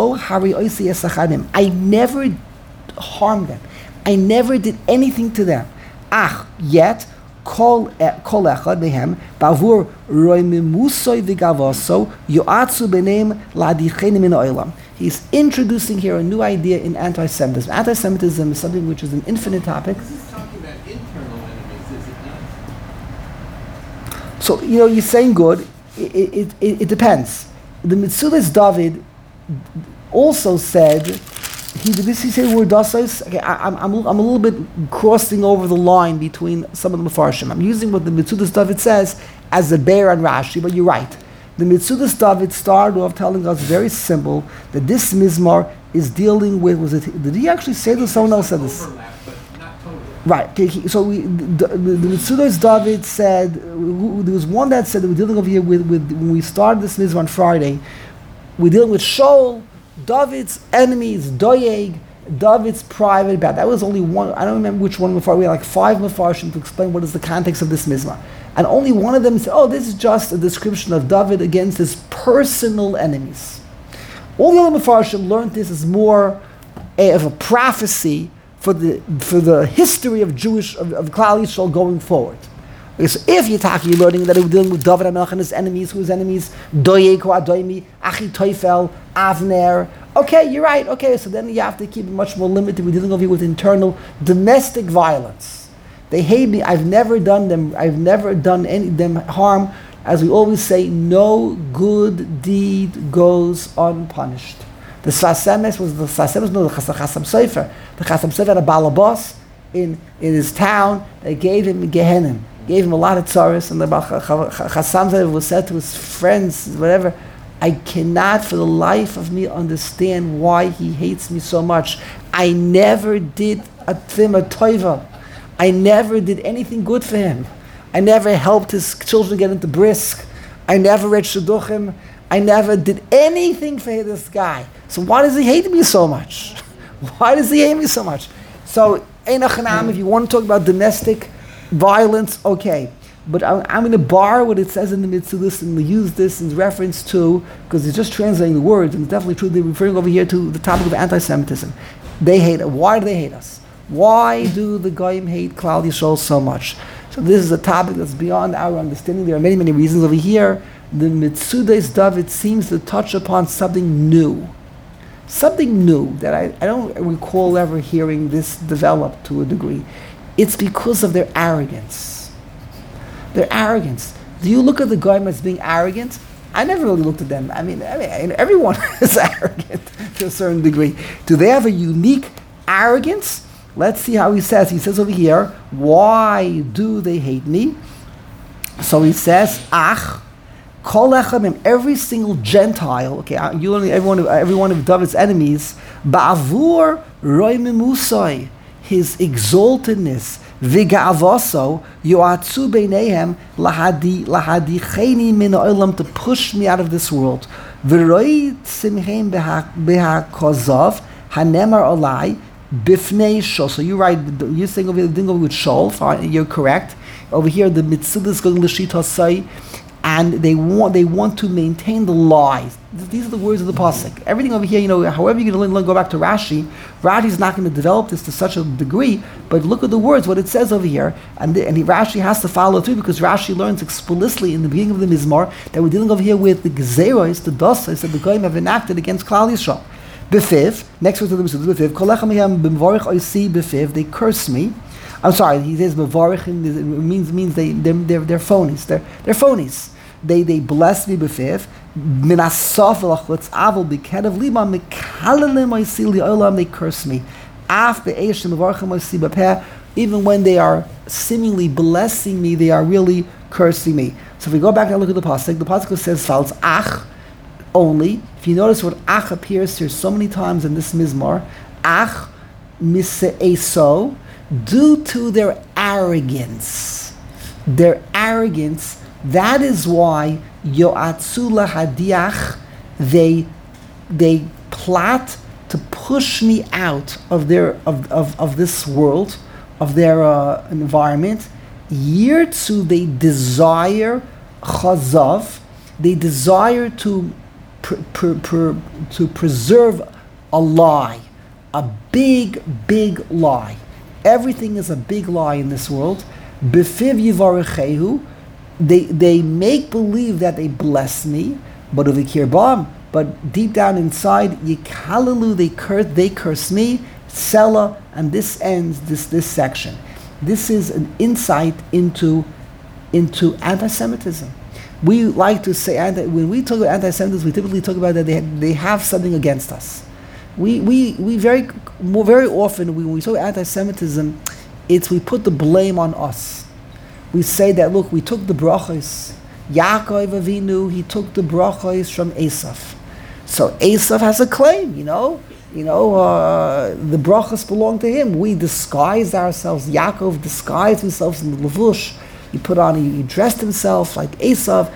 never harmed them. I never did anything to them. Ach, yet, kol echad mehem bavur roimimusoy v'gavaso yoatzu b'neim ladichenim min ha'olam. He's introducing here a new idea in anti-Semitism. Anti-Semitism is something which is an infinite topic. This is talking about internal enemies, is it not? So, you know, you're saying good. It, it, it, it depends. The Mitzudas David also said, he did this, he said the word Dasos. Okay, I, I'm, I'm, I'm a little bit crossing over the line between some of the Mefarshim. I'm using what the Mitzudas David says as a bear on Rashi, but you're right. The Mitzudas David started off telling us very simple that this Mizmar is dealing with, was it, did he actually say this? Someone else said this. Overlap, but not totally. Right. Okay, he, so we, the, the, the Mitzudas David said, who, there was one that said that we're dealing over here with, with when we started this Mizmar on Friday, we're dealing with Shaul, David's enemies, Doeg, David's private battle. That was only one, I don't remember which one before. We had like five Mefarshim to explain what is the context of this Mizmar. And only one of them said, oh, this is just a description of David against his personal enemies. All the other Mefarshim learned this as more a, of a prophecy for the for the history of Jewish, of, of Klal Yisrael going forward. Okay, so if you're talking, you're learning that we're dealing with David HaMelech and his enemies, whose enemies, Doeg, Adoimi, Achitophel, Avner. Okay, you're right. Okay, so then you have to keep it much more limited. We're dealing over here with internal domestic violence. They hate me. I've never done them. I've never done any them harm. As we always say, no good deed goes unpunished. The Sfas Emes was the Sfas Emes, no, the Chasam Sofer. The Chasam Sofer had a balabas in in his town. They gave him Gehenim, gave him a lot of tzaros, and the Chasam Sofer was said to his friends, whatever, I cannot for the life of me understand why he hates me so much. I never did a thim a toiva. I never did anything good for him. I never helped his children get into brisk. I never read shidduchim. I never did anything for this guy. So why does he hate me so much? Why does he hate me so much? So, ein achanam, if you want to talk about domestic violence, okay. But I'm, I'm going to borrow what it says in the Mitzudas and use this in reference to, because it's just translating the words, and it's definitely true, they're referring over here to the topic of anti-Semitism. They hate us. Why do they hate us? Why do the Goyim hate Klal Yisrael so much? So this is a topic that's beyond our understanding. There are many, many reasons over here. The Mitzudas David seems to touch upon something new. Something new that I, I don't recall ever hearing this developed to a degree. It's because of their arrogance. Their arrogance. Do you look at the Goyim as being arrogant? I never really looked at them. I mean, I mean everyone is arrogant to a certain degree. Do they have a unique arrogance? Let's see how he says. He says over here, why do they hate me? So he says, Ach, Kol echamim, every single Gentile, okay, uh, you only every one of every one of David's enemies, ba'avur roi mimusai, his exaltedness, v'ga'avaso yoatzu beinehem lahadi lahadicheni min ha'olam, to push me out of this world. V'roi tzimheim behakozav hanemar olai bifnei shol. So you write, you're saying over here, the thing over with shol. Fine, you're correct. Over here, the mitzvah is going l'shita say, and they want they want to maintain the lies. These are the words of the pasuk. Everything over here, you know, however you're going to go back to Rashi, Rashi's not going to develop this to such a degree, but look at the words, what it says over here, and, the, and he, Rashi has to follow through, because Rashi learns explicitly in the beginning of the Mizmor that we're dealing over here with the Gezeros, the Dosas, that the Goyim have enacted against Klal Yisrael. Befiv, next word to the Mizmor, Befiv, Kolechem Yam B'mvorich Oisi Befiv, they curse me. I'm sorry, he says B'vorich, it means means they they're they're, they're phonies. They're they're phonies. They they bless me befiv. Minasof elachutz avol b'kedav lima mekalalim oisi li'olam, they curse me. Af be'eshim b'varchim oisi b'peh, even when they are seemingly blessing me, they are really cursing me. So if we go back and look at the pasuk, the pasuk says false ach only. If you notice what ach appears here so many times in this mizmor, ach mise'eso, due to their arrogance, their arrogance, that is why yoatzu lahadiach, they they plot to push me out of their of of, of this world, of their uh, environment. Yirtzu, they desire chazav, they desire to pr- pr- pr- to preserve a lie, a big big lie. Everything is a big lie in this world. Befiv yivarechehu, they they make believe that they bless me, but uvikir but deep down inside, yikalalu, they curse they curse me. Sela, and this ends this this section. This is an insight into into anti-Semitism. We like to say anti, when we talk about anti-Semitism, we typically talk about that they they have something against us. We we we very more very often when we talk about anti-Semitism, it's we put the blame on us. We say that, look, we took the brachos. Yaakov Avinu, he took the brachos from Esav. So Esav has a claim, you know. You know, uh, the brachos belong to him. We disguised ourselves. Yaakov disguised himself in the levush. He put on, he, he dressed himself like Esav.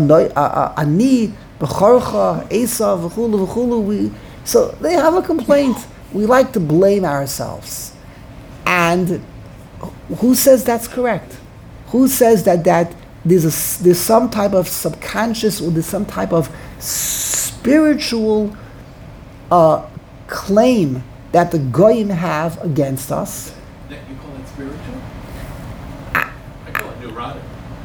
Ani, b'chorcha, Esav, v'chulu, v'chulu. We So they have a complaint. We like to blame ourselves. And who says that's correct? Who says that, that there's, a, there's some type of subconscious or there's some type of spiritual uh, claim that the Goyim have against us? That you call it spiritual? I, I call it neurotic.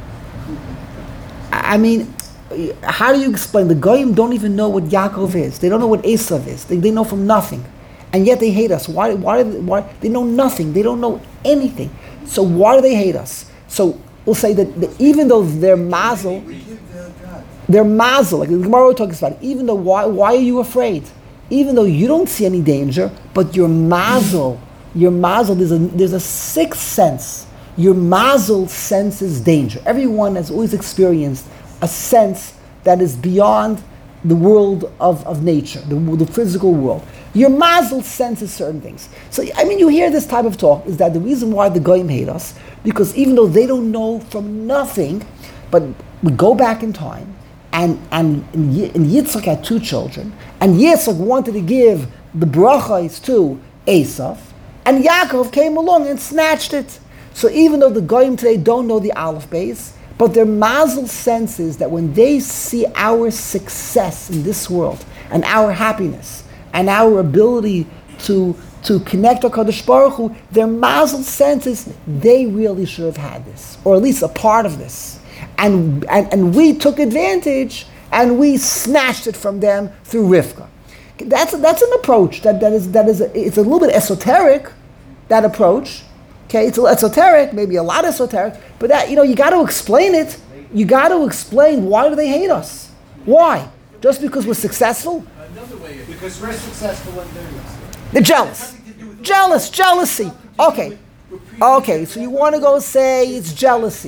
I mean, how do you explain? The Goyim don't even know what Yaakov is. They don't know what Esav is. They, they know from nothing. And yet they hate us. Why, why, why? They know nothing. They don't know anything. So why do they hate us? So we'll say that, that even though they're mazel, they're mazel, like the Gemara talks about, even though, why, why are you afraid? Even though you don't see any danger, but your mazel, your mazel, there's a, there's a sixth sense. Your mazel senses danger. Everyone has always experienced a sense that is beyond the world of, of nature, the, the physical world. Your mazel senses certain things. So, I mean, you hear this type of talk, is that the reason why the Goyim hate us, because even though they don't know from nothing, but we go back in time, and, and, and Yitzchak had two children, and Yitzchak wanted to give the brachos to Esav, and Yaakov came along and snatched it. So even though the Goyim today don't know the Aleph Beis, but their mazel senses that when they see our success in this world, and our happiness, and our ability to, to connect with HaKadosh Baruch Hu, their mazel senses they really should have had this, or at least a part of this. And, and, and we took advantage, and we snatched it from them through Rivka. That's, that's an approach that, that is, that is a, it's a little bit esoteric, that approach. Okay, it's esoteric, maybe a lot esoteric, but that, you know, you got to explain it. You got to explain, why do they hate us? Why? Just because we're successful? Another way is Because we're successful and they're not. They're jealous. Jealous, jealousy. Okay. Okay, so you want to go say it's jealousy.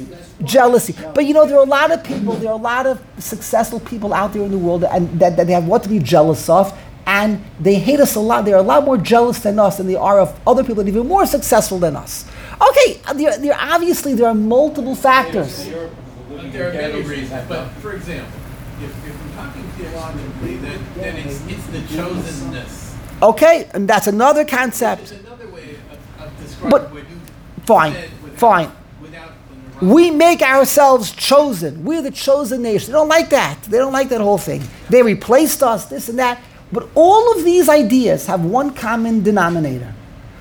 jealousy. But you know, there are a lot of people, there are a lot of successful people out there in the world and that, that they have what to be jealous of, and they hate us a lot. They're a lot more jealous than us than they are of other people that are even more successful than us. Okay, there, there obviously there are multiple factors. But there are many reasons. But for example, if, if we're talking theologically, then, then it's, it's the chosenness. Okay, and that's another concept. It's another way of, of describing But, what you fine, said without, fine. without We make ourselves chosen. We're the chosen nation. They don't like that. They don't like that whole thing. They replaced us, this and that. But all of these ideas have one common denominator.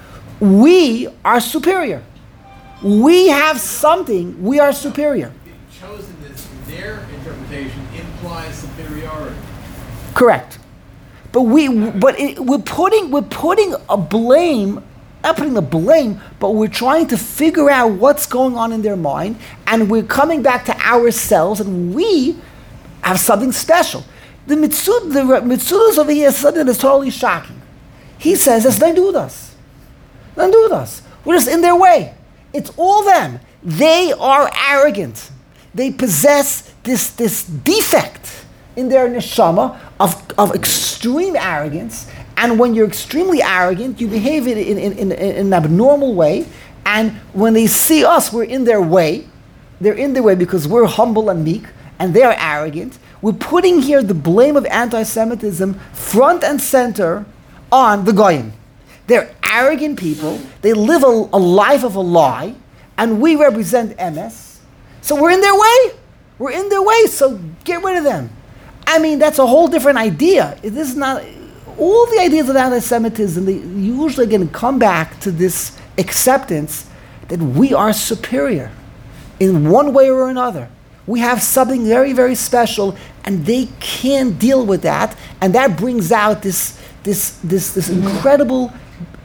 We are superior. We have something. We are superior. chosenness, in their interpretation, implies superiority. Correct. But we, but it, we're putting, we're putting a blame, not putting a blame, but we're trying to figure out what's going on in their mind, and we're coming back to ourselves, and we have something special. The Mitzud, the Mitzudas over here is something that's totally shocking. He says, "It's nothing to do with us. Nothing to do with us. We're just in their way. It's all them. They are arrogant. They possess this, this defect in their neshama of, of extreme arrogance. And when you're extremely arrogant, you behave in, in, in, in, in an abnormal way. And when they see us, we're in their way. They're in their way because we're humble and meek, and they're arrogant. We're putting here the blame of anti-Semitism front and center on the Goyim. They're arrogant people. They live a, a life of a lie, and we represent M S. So we're in their way. We're in their way, so get rid of them. I mean, that's a whole different idea. This is not... All the ideas of anti-Semitism, they usually again come back to this acceptance that we are superior in one way or another. We have something very, very special, and they can't deal with that, and that brings out this, this, this, this incredible,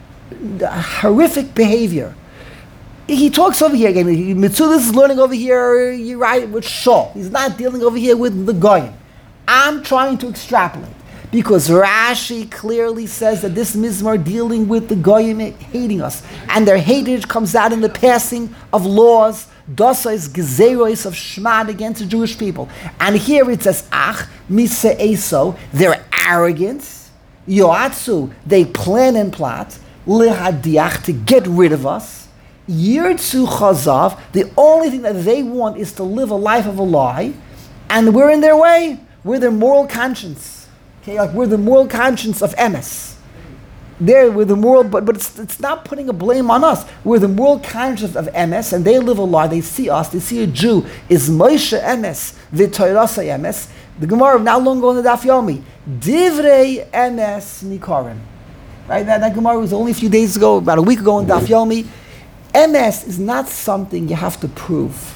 horrific behavior. He talks over here again. Mitzudas is learning over here. You're right with Shaul. He's not dealing over here with the Goyim. I'm trying to extrapolate. Because Rashi clearly says that this mizmor dealing with the Goyim hating us, and their hatred comes out in the passing of laws, dosais gezeros of shmad against the Jewish people. And here it says, ach misa eso, they're arrogant, yoatsu, they plan and plot, lehadiach, to get rid of us, yirtzu chazav, the only thing that they want is to live a life of a lie, and we're in their way, we're their moral conscience. Okay, like we're the moral conscience of M S. There, we're the moral, but, but it's, it's not putting a blame on us. We're the moral conscience of M S, and they live a lie. They see us. They see a Jew is Moshe M S, v'Toyrasa M S. The Gemara now long ago in the Daf Yomi, Divrei M S Nikorim. Right, that, that Gemara was only a few days ago, about a week ago in Daf Yomi. M S is not something you have to prove.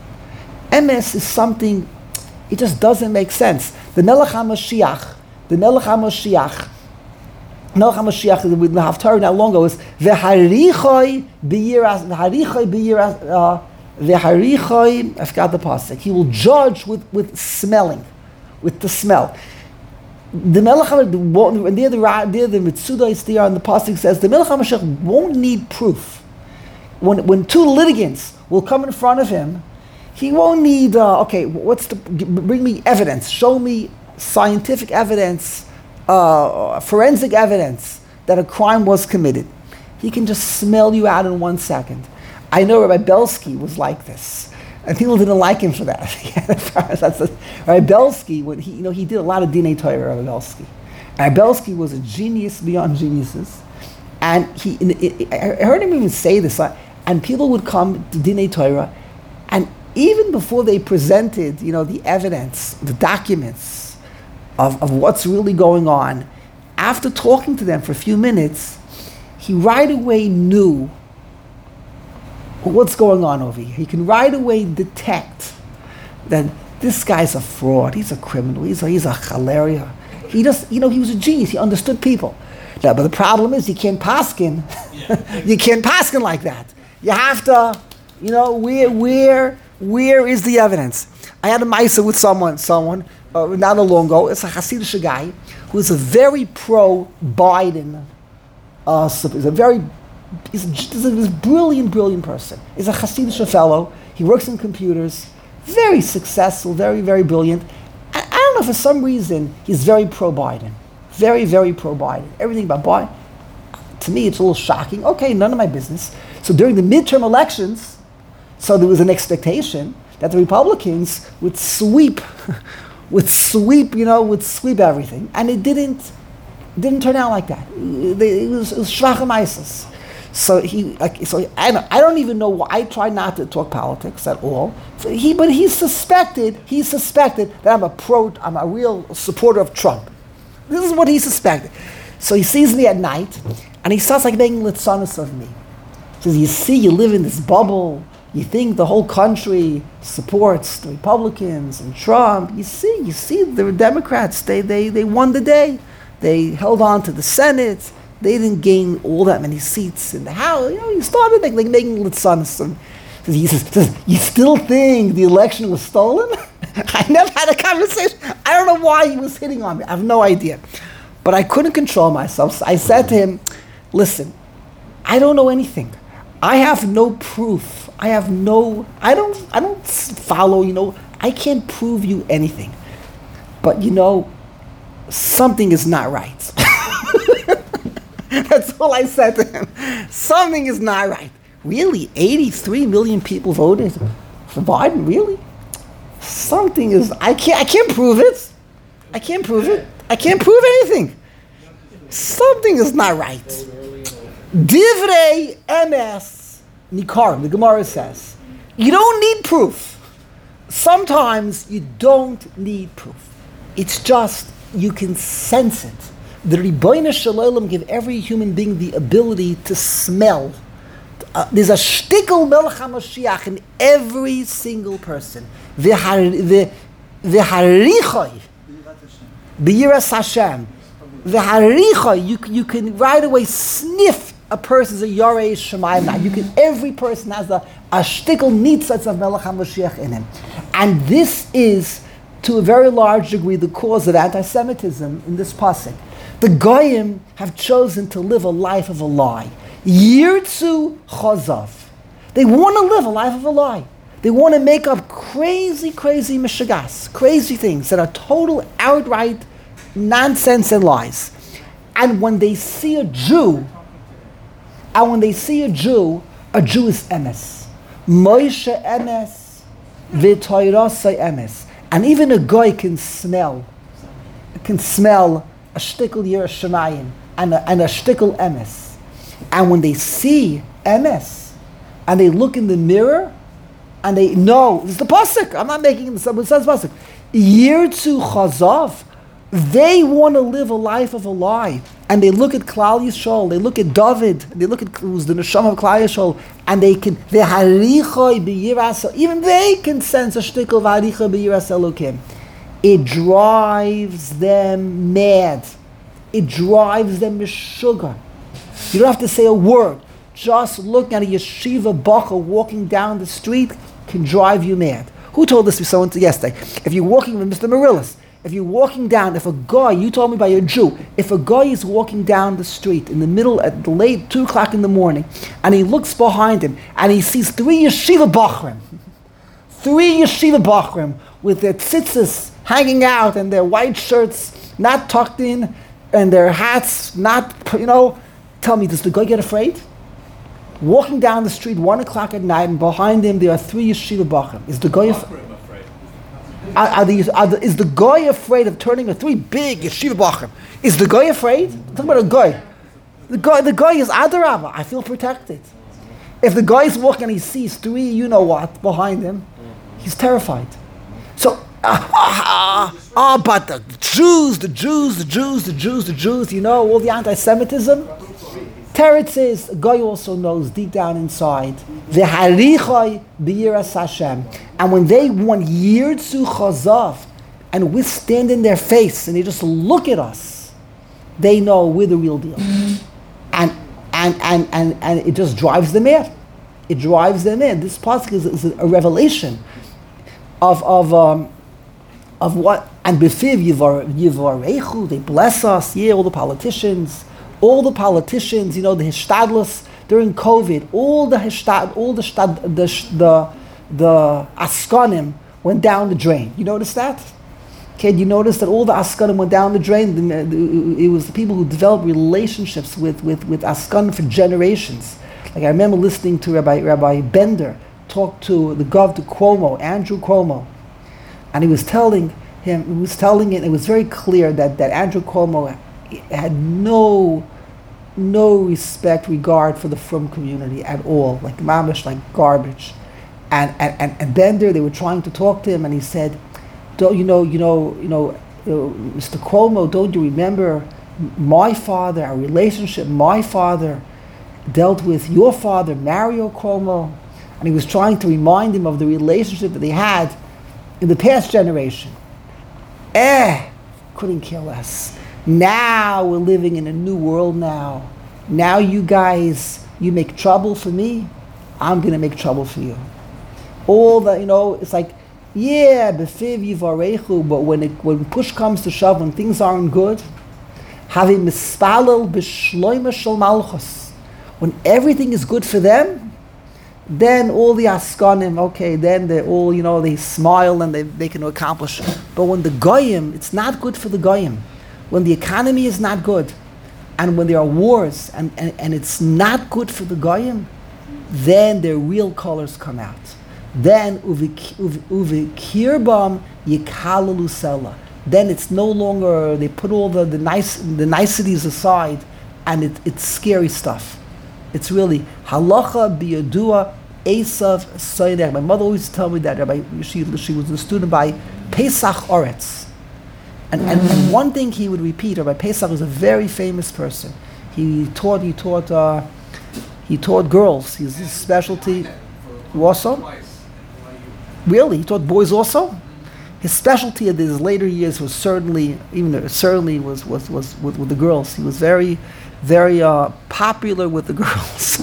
M S is something, it just doesn't make sense. The Melech HaMashiach, The Melech HaMashiach, Melech HaMashiach with the Haftarah now long ago is V'harichoi b'yiras, V'harichoi b'yiras, V'harichoi, I forgot the pasuk. He will judge with, with smelling, with the smell. The Melech HaMashiach, near the, near the Mitzuda is there, and the pasuk says, the Melech HaMashiach won't need proof. When, when two litigants will come in front of him, he won't need, uh, okay, what's the, bring me evidence, show me scientific evidence, uh, forensic evidence that a crime was committed. He can just smell you out in one second. I know Rabbi Belsky was like this, and people didn't like him for that. Rabbi Belsky, when he, you know, he did a lot of Dinei Torah. Rabbi Belsky, Rabbi Belsky was a genius beyond geniuses, and he. In, in, I heard him even say this, and people would come to Dinei Torah, and even before they presented, you know, the evidence, the documents, Of, of what's really going on, after talking to them for a few minutes, he right away knew what's going on over here. He can right away detect that this guy's a fraud, he's a criminal, he's a, he's a chaleria. He just, you know, he was a genius, he understood people. Now, but the problem is, you can't paskin. You can't paskin like that. You have to, you know, where, where, where is the evidence? I had a Maisa with someone, someone, Uh, not a long ago. It's a Hasidic guy who is a very pro-Biden, uh, is a very He's, he's a, this brilliant, brilliant person. He's a Hasidic fellow. He works in computers. Very successful, very, very brilliant. I, I don't know, for some reason, he's very pro-Biden. Very, very pro-Biden. Everything about Biden. To me, it's a little shocking. Okay, none of my business. So during the midterm elections, so there was an expectation that the Republicans would sweep, would sweep, you know, would sweep everything. And it didn't, didn't turn out like that. It was, it was schwache Meises. So he, like, so I don't, I don't even know why. I try not to talk politics at all. So he, but he suspected, he suspected that I'm a pro, I'm a real supporter of Trump. This is what he suspected. So he sees me at night, and he starts like making litzanos of me. He says, you see, you live in this bubble. You think the whole country supports the Republicans and Trump. You see, you see, the Democrats, they, they, they won the day. They held on to the Senate. They didn't gain all that many seats in the House. You know, he started like, like making litzanos. And he says, says, you still think the election was stolen? I never had a conversation. I don't know why he was hitting on me. I have no idea. But I couldn't control myself. So I said to him, listen, I don't know anything. I have no proof. I have no, I don't, I don't follow, you know, I can't prove you anything. But you know, something is not right. That's all I said to him. Something is not right. Really? eighty-three million people voted for Biden? Really? Something is, I can't, I can't prove it. I can't prove it. I can't prove anything. Something is not right. Divrei emes nikarim, the Gemara says. You don't need proof. Sometimes you don't need proof. It's just, you can sense it. The Ribono Shel Olam give every human being the ability to smell. Uh, there's a shtickle Melech HaMashiach in every single person. V'harichoi, b'yiras Hashem. V'harichoi, you you can right away sniff a person's a Yarei Shemayim. Now you can. Every person has a a shtickle nitzatz of Melech HaMashiach in him, and this is to a very large degree the cause of anti-Semitism in this pasuk. The Goyim have chosen to live a life of a lie. Yirtzu chazav. They want to live a life of a lie. They want to make up crazy, crazy mishagas, crazy things that are total, outright nonsense and lies. And when they see a Jew, and when they see a Jew, a Jew is emes. Moshe emes, v'toirasai emes. And even a guy can smell, can smell a shtickle yiras shamayim and a, and a shtickle emes. And when they see emes, and they look in the mirror, and they know, it's the pasuk, I'm not making this up, it says pasuk. Yirtzu chazav, they want to live a life of a lie. And they look at Klal Yisrael, they look at David, they look at who's the neshama of Klal Yisrael, and they can, v'harichoi b'yiras, even they can sense a shtickle v'harichoi b'yiras Elokim. It drives them mad. It drives them mishuga. You don't have to say a word. Just looking at a yeshiva bacha walking down the street can drive you mad. Who told this to someone yesterday? If you're walking with Mister Marillis, if you're walking down, if a guy, you told me by a Jew, if a guy is walking down the street in the middle at the late two o'clock in the morning, and he looks behind him and he sees three yeshiva bachrim, three yeshiva bachrim with their tzitzis hanging out and their white shirts not tucked in and their hats not, you know, tell me, does the guy get afraid? Walking down the street one o'clock at night and behind him there are three yeshiva bachrim. Is the guy afraid? Are, are the, are the, is the guy afraid of turning a three big yeshiva bachrim? Is the guy afraid? I'm talking about a guy. The guy, the guy is adarabah. I feel protected. If the guy is walking and he sees three, you know what, behind him, he's terrified. So, ah, ah, ah, but the Jews, the Jews, the Jews, the Jews, the Jews, you know, all the anti-Semitism. Teretz says, a guy also knows deep down inside, v'harichoi b'yiras Hashem. And when they want yirtzu chazav, and we stand in their face and they just look at us, they know we're the real deal. And and and and, and it just drives them mad. It drives them in. This pasuk is, is a revelation of of um, of what, and befiv yivarechu, they bless us. Yeah, all the politicians. All the politicians, you know, the hishtadlus, during COVID, all the hishtad, all the shtad, the the the askanim went down the drain. You notice that? Okay, you notice that all the askanim went down the drain. It was the people who developed relationships with with with askanim for generations. Like I remember listening to Rabbi Rabbi Bender talk to the Gov to Cuomo, Andrew Cuomo, and he was telling him, he was telling it. It was very clear that that Andrew Cuomo had no. no respect, regard for the frum community at all, like mamish, like garbage. And, and, and, and Bender, they were trying to talk to him, and he said, "Don't you know, you know, you know, uh, Mister Cuomo, don't you remember my father, our relationship? My father dealt with your father, Mario Cuomo," and he was trying to remind him of the relationship that they had in the past generation. Eh, couldn't care less. Now we're living in a new world now. Now you guys, you make trouble for me, I'm going to make trouble for you. All the, you know, it's like, yeah, befiv yivarechu, but when it, when push comes to shove, when things aren't good, have a mispalel b'shloima shel malchus. When everything is good for them, then all the askanim, okay, then they all, you know, they smile and they, they can accomplish. But when the goyim, it's not good for the goyim. When the economy is not good, and when there are wars, and, and, and it's not good for the goyim, then their real colors come out. Then uvikirbam yikalalu sela. Then it's no longer, they put all the, the nice the niceties aside, and it, it's scary stuff. It's really halacha biyadua esav soiner. My mother always told me that. Rabbi, she she was a student by Pesach Oretz. And, and, and one thing he would repeat, Rabbi Pesach was a very famous person. He taught he taught uh, he taught girls. His, his specialty. Also, really, he taught boys also. His specialty in his later years was certainly even certainly was was was with, with the girls. He was very very uh, popular with the girls.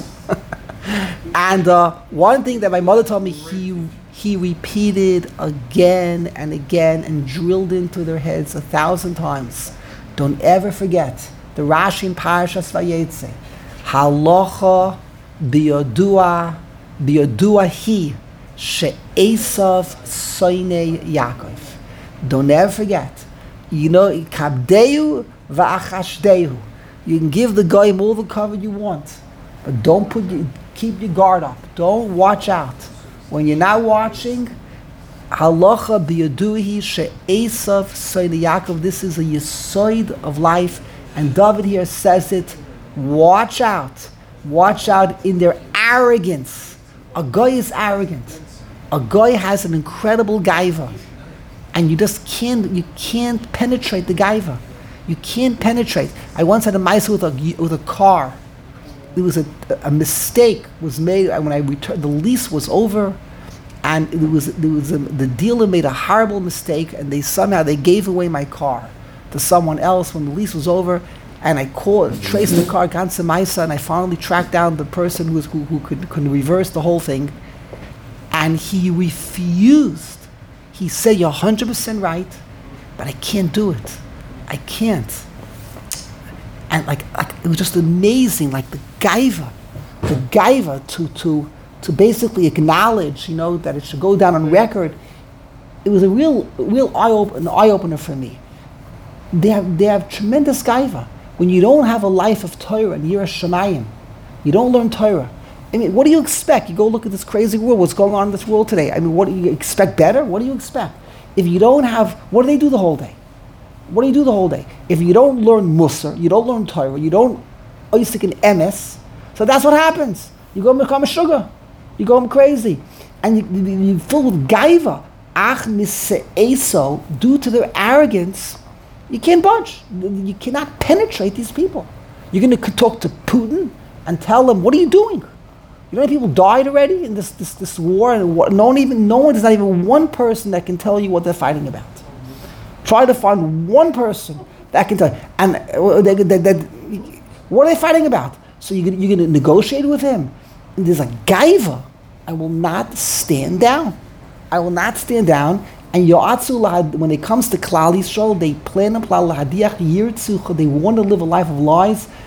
And uh, one thing that my mother told me, he. He repeated again and again and drilled into their heads a thousand times. Don't ever forget the Rashi in Parashas Vayetze. Halacha biyodua biyodua hi she'esav soinei Yaakov. Don't ever forget. You know, kabdeu va'achashdeu. You can give the goyim all the cover you want, but don't put your, keep your guard up. Don't watch out. When you're not watching, halacha biyaduhi she'esav soinei Yaakov. This is a yisoid of life, and David here says it. Watch out, watch out in their arrogance. A guy is arrogant. A guy has an incredible gaiva, and you just can't, you can't penetrate the gaiva. You can't penetrate. I once had a mice with a with a car. There was a, a mistake was made when I returned. The lease was over, and it was there was a, the dealer made a horrible mistake, and they somehow they gave away my car to someone else when the lease was over. And I called, traced the car, ganze Maisa, and I finally tracked down the person who was, who, who could could reverse the whole thing. And he refused. He said, "You're one hundred percent right, but I can't do it. I can't." And like, like it was just amazing, like the gaiva, the gaiva to to to basically acknowledge, you know, that it should go down on record. It was a real real eye open, an eye opener for me. They have they have tremendous gaiva. When you don't have a life of Torah and Yiras Shamayim, you don't learn Torah. I mean, what do you expect? You go look at this crazy world. What's going on in this world today? I mean, what do you expect better? What do you expect? If you don't have, what do they do the whole day? What do you do the whole day? If you don't learn Musar, you don't learn Torah, you don't oisik in emes, so that's what happens. You go become a sugar. You go crazy. And you, you, you're filled with gaiva. Ach mise'eso, due to their arrogance, you can't budge. You cannot penetrate these people. You're going to talk to Putin and tell them, what are you doing? You know how many people died already in this, this, this war? And war, no one even, no one, there's not even one person that can tell you what they're fighting about. Try to find one person that can tell you. And uh, they, they, they, what are they fighting about? So you're going you're to negotiate with him. And there's a gaiva. I will not stand down. I will not stand down. And Yo'atzu, when it comes to Klal Yisrael, they plan and plan lahadiach yirtzu. They want to live a life of lies,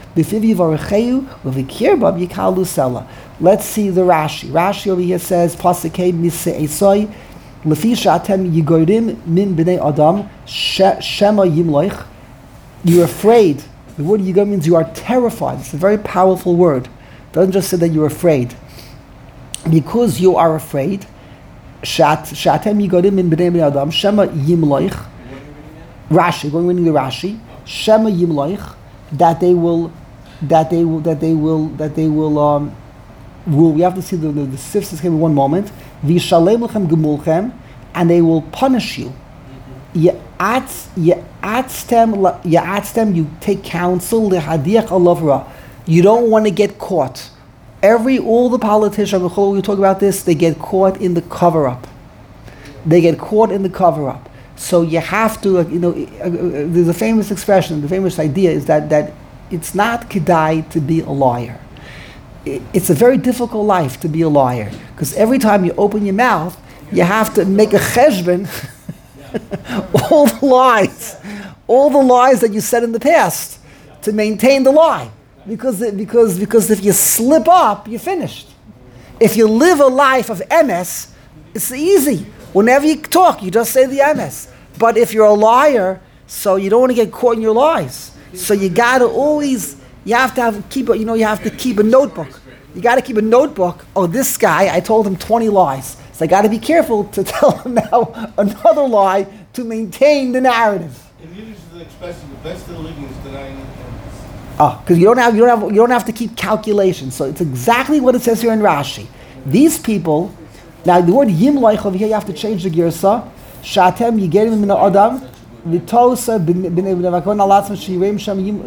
B'fiv yivarecheu u'v'kirbab yikalu sela. Let's see the Rashi. Rashi over here says, Pasukei Misei Esoi, Lefi Sha'atem Yigorim Min B'nei Adam Shema Yimloich. You're afraid. The word Yigor means you are terrified. It's a very powerful word. It doesn't just say that you're afraid. Because you are afraid, Sha'atem Yigorim Min B'nei Adam Shema Yimloich. Rashi, going reading the Rashi, Shema Yimloich, that they will, that they will, that they will, that they will, um, rule. We have to see the the, the sifs in one moment. V'yishalem lechem gemulchem, and they will punish you. Ya'atz ya'atztem ya'atztem. You take counsel lehadiach alavra. You don't want to get caught. Every all the politicians, we talk about this. They get caught in the cover up. They get caught in the cover up. So you have to, you know, there's a famous expression. The famous idea is that that it's not kedai to be a liar. It's a very difficult life to be a liar, because every time you open your mouth, you have to make a cheshbon, all the lies, all the lies that you said in the past, to maintain the lie. Because because because if you slip up, you're finished. If you live a life of M S, it's easy. Whenever you talk, you just say the M S. But if you're a liar, so you don't want to get caught in your lies. So you got to always. You have to have keep a, you know you have to keep a notebook. You got to keep a notebook. Oh, this guy, I told him twenty lies. So I got to be careful to tell him now another lie to maintain the narrative. It uses the expression, the best of the living is denying it. Ah, because you don't have you don't have you don't have to keep calculations. So it's exactly what it says here in Rashi. These people, now the word yimloich over here, you have to change the girsa. Shatem yigerim min adam. V'tosa b'nevakon alatzma sheyireim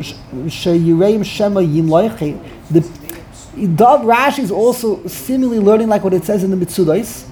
shema yimloich. The Rashi is also seemingly learning like what it says in the Mitzudos.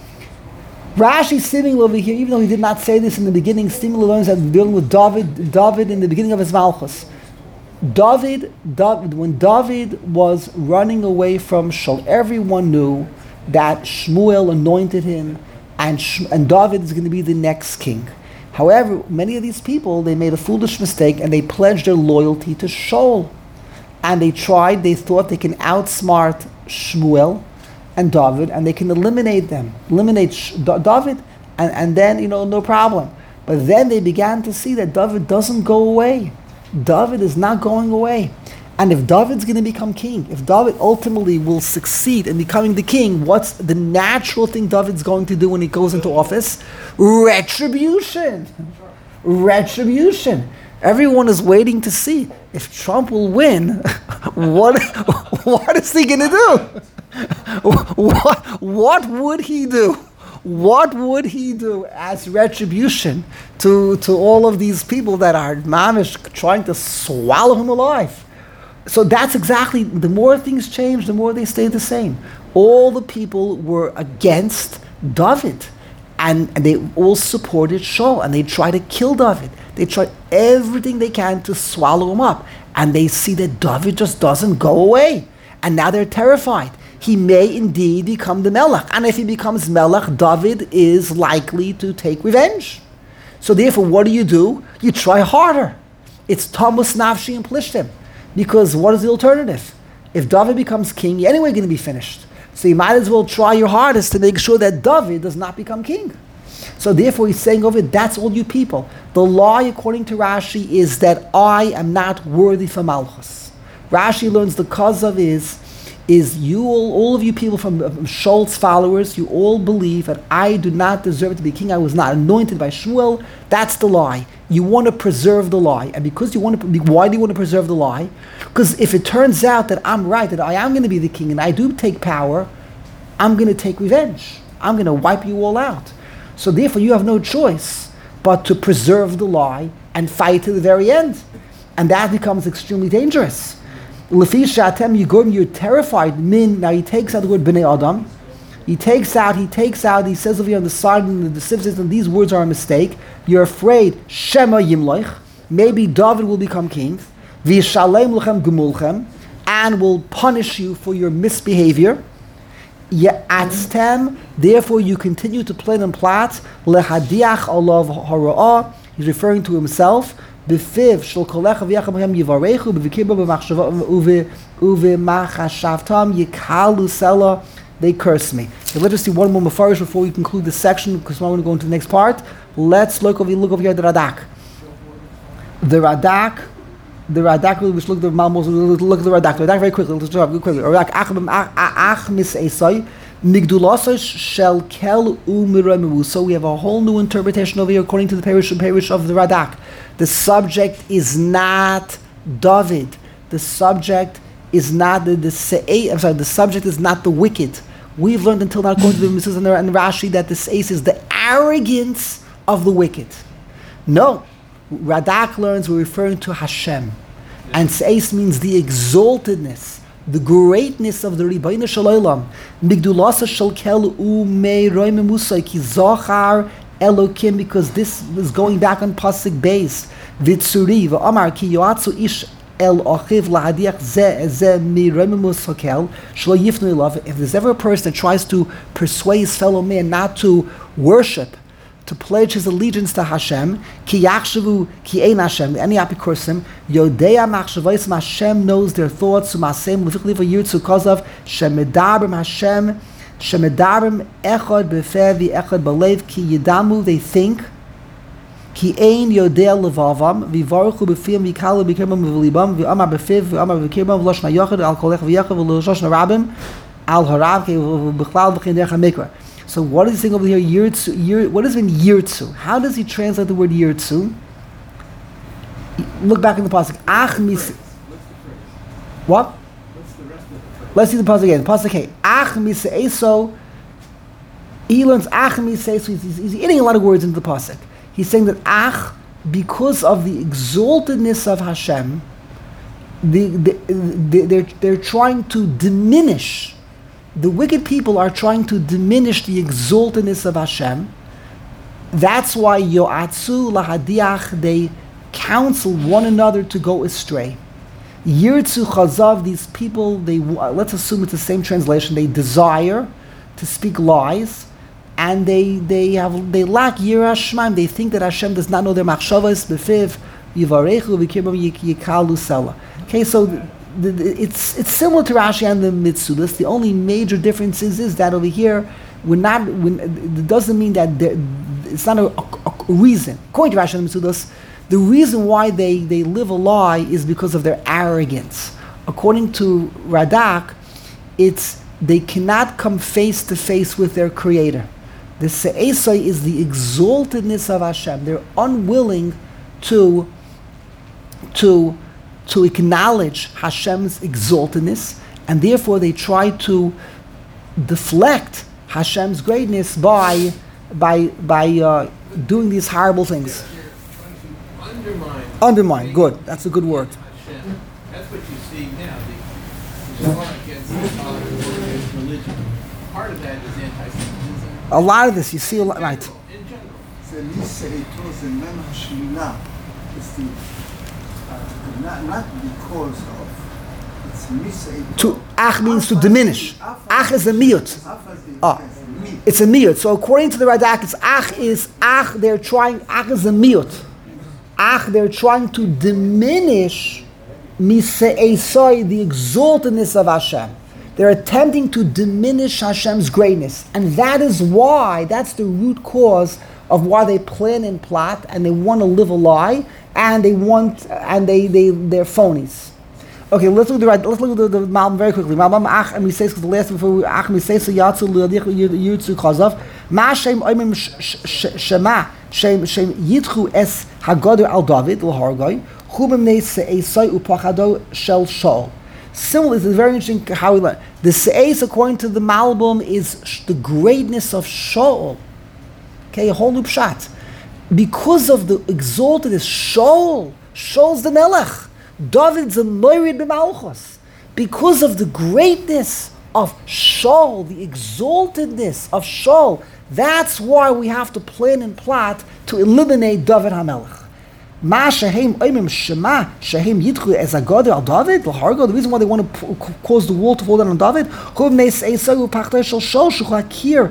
Rashi seemingly over here, even though he did not say this in the beginning, seemingly learns that dealing with David, David in the beginning of his Malchus. David, David, when David was running away from Shaul, everyone knew that Shmuel anointed him, and Sh- and David is going to be the next king. However, many of these people, they made a foolish mistake and they pledged their loyalty to Shaul. And they tried, they thought they can outsmart Shmuel and David, and they can eliminate them, eliminate Sh- D- David, and, and then, you know, no problem. But then they began to see that David doesn't go away. David is not going away. And if David's going to become king, if David ultimately will succeed in becoming the king, what's the natural thing David's going to do when he goes into office? Retribution. Retribution. Everyone is waiting to see if Trump will win. What, what is he going to do? What, what would he do? What would he do as retribution to, to all of these people that are mamish trying to swallow him alive? So that's exactly, the more things change, the more they stay the same. All the people were against David, and, and they all supported Shaul, and they tried to kill David. They tried everything they can to swallow him up, and they see that David just doesn't go away, and now they're terrified. He may indeed become the Melech, and if he becomes Melech, David is likely to take revenge. So therefore, what do you do? You try harder. It's Tamus Nafshi and Plishtim. Because what is the alternative? If David becomes king, you're anyway going to be finished. So you might as well try your hardest to make sure that David does not become king. So therefore he's saying over, that's all you people. The law, according to Rashi, is that I am not worthy for Malchus. Rashi learns the cause of is, is you all, all of you people from, from Shaul's followers, you all believe that I do not deserve to be king. I was not anointed by Shmuel. That's the lie. You want to preserve the lie. And because you want to, why do you want to preserve the lie? Because if it turns out that I'm right, that I am going to be the king and I do take power, I'm going to take revenge. I'm going to wipe you all out. So therefore you have no choice but to preserve the lie and fight to the very end. And that becomes extremely dangerous. Lefi shatem yigurm, you're terrified. Min, now he takes out the word b'nei adam. He takes out, he takes out, he says over here on the side, and the says, and these words are a mistake. You're afraid, Shema Yimloich, maybe David will become king, V'yishalem lechem gemulchem, and will punish you for your misbehavior. Ya'atztem, therefore you continue to plan and plot, lehadiach alav hara'ah, he's referring to himself, בפיו של כל אחד ואחד מהם יברכו, בבקיר בו ובמחשבתם יקהלו סלע, they curse me. Okay, let's just see one more mafarish before we conclude this section, because we're going to go into the next part. Let's look over, look over here at the Radak. The Radak, the Radak, let's look at the Malmos, look at the Radak. The Radak very quickly, let's do it quickly. Radak, ach mis esai, migdulosai shel kel umiramimu. So we have a whole new interpretation over here according to the parish, parish of the Radak. The subject is not David. The subject is not the, the se'eh, I'm sorry, the subject is not the wicked. We've learned until now, according to the Mises and Rashi, that the se'eh is the arrogance of the wicked. No. Radak learns we're referring to Hashem. And se'eh means the exaltedness, the greatness of the Ribono Shel Olam. Migdulasa shel kel u'mei roim musay ki zochar Elokim, because this is going back on Pasuk base. V'tzuri v'amar ki yoatzu ish el ochiv lahadiach ze ze mi remimus hakel shlo yifnu ilav. If there's ever a person that tries to persuade his fellow man not to worship, to pledge his allegiance to Hashem, ki yachshavu ki ein Hashem, any apikursim, yodea machshavos, Hashem knows their thoughts, umasem l'fikli v'yirtzu kozav shemedabrim Hashem shemedabrim echad b'feh v'echad b'lev ki yidamu, they think. Ki ein yodea levavam v'varuchu b'fiyam v'kalu b'kirbam v'libam v'amar b'fiv v'amar b'kirbam v'loshna yochad al kolech v'yechad v'loshna rabim al harav v'chlal v'chindecha mikra. So what is he saying over here? Yirtzu. Yir, what does it mean yirtzu? How does he translate the word yirtzu? Look back in the pasuk. Ach mis. What? What's the rest of the Let's see the pasuk again. Pasuk hey. Ach mis eso. He learns ach mis eso. He's, he's eating a lot of words into the pasuk. He's saying that ach, because of the exaltedness of Hashem, the, the, the, they're, they're trying to diminish. The wicked people are trying to diminish the exaltedness of Hashem. That's why yoatzu lahadiach, they counsel one another to go astray. Yirtzu chazav, these people, they let's assume it's the same translation. They desire to speak lies, and they they have they lack yirah shemaim. They think that Hashem does not know their machshavos befiv yivarechu v'kirbam yikalu sela. Okay, so. The, the, it's it's similar to Rashi and the Mitzudas. The only major difference is, is that over here we're not. We're, it doesn't mean that it's not a, a, a reason. According to Rashi and the Mitzudas, the reason why they, they live a lie is because of their arrogance. According to Radak, it's they cannot come face to face with their Creator. The Se'esai is the exaltedness of Hashem. They're unwilling to to. to acknowledge Hashem's exaltedness, and therefore they try to deflect Hashem's greatness by by by uh, doing these horrible things. Undermine. Undermine. Good. That's a good word. Hashem. That's what you see now. The war against uh, against religion. Part of that is anti-Semitism. A lot of this you see a lot. Right. In general. זה נישאתו, זה ממנו השלילה. It's the, uh, not, not because of, it's נישאתו. To ach means to diminish. Ach is a miyut. Ah, me. it's a miyut. So according to the Radak, it's ach is ach. They're trying. Ach is a miyut. Ach, they're trying to diminish mise'esoi, the exaltedness of Hashem. They're attempting to diminish Hashem's greatness, and that is why. That's the root cause of why they plan and plot, and they want to live a lie, and they want, and they they they're phonies. Okay, let's look at the let's look at the, the Malbim very quickly. Malbim ach and we say because the last before ach we say so yatzu yitzu chazav ma shem oimim shema shem shem yitchu es hagoder al David l'hargoi chubim neis se'esai upachado shel Shaul. Similarly, it's very interesting how we learn. The se'es, according to the Malbim, is the greatness of Shaul. Okay, a whole new pshat. Because of the exaltedness, Shaul, Shaul's the Melech. David's a Moirid b'Malchus. Because of the greatness of Shaul, the exaltedness of Shaul, that's why we have to plan and plot to eliminate David HaMelech. Ma shehem oimim shema shehem yitchu as a god al David l'hargo. The reason why they want to p- cause the wall to fall down on David,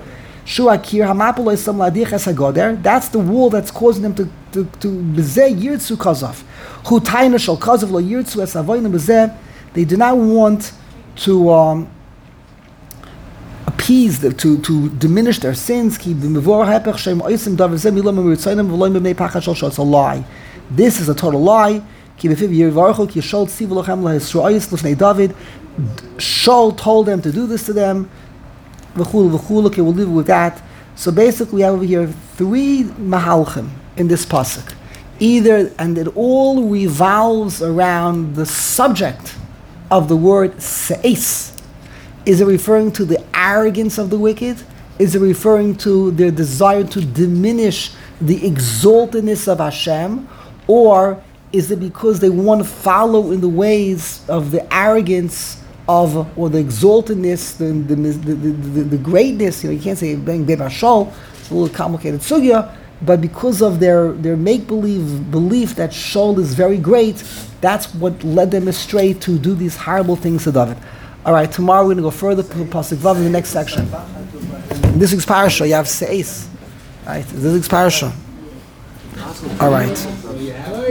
Shu akir hamapol isam ladich es hagoder. That's the wall that's causing them to to to bezeh yirtzu kazav. Hu taina shal kazav lo yirtzu es avoyim bezeh. They do not want to um, appease them, to to diminish their sins. Ki b'mevor hapech shem oisim davar zeh milam miritzanim v'loim b'mnei pachas shal shal. It's a lie. This is a total lie. Ki b'fiv yirvarchu ki shol tzivu lochem lahisrois l'fnei David. Shaul told them to do this to them. V'chulu v'chulu. Okay, we'll leave it with that. So basically, we have over here three mahalchim in this pasuk. Either, and it all revolves around the subject of the word se'es. Is it referring to the arrogance of the wicked? Is it referring to their desire to diminish the exaltedness of Hashem? Or is it because they want to follow in the ways of the arrogance of, or the exaltedness, the the, the, the, the, the greatness? You know, you can't say being Beba Shol, it's a little complicated sugya, but because of their, their make-believe belief that Shol is very great, that's what led them astray to do these horrible things to David. All right, tomorrow we're going to go further to Pasuk Vav in the next section. In this week's parasha, you have Se'es. Right, this week's parasha. All right.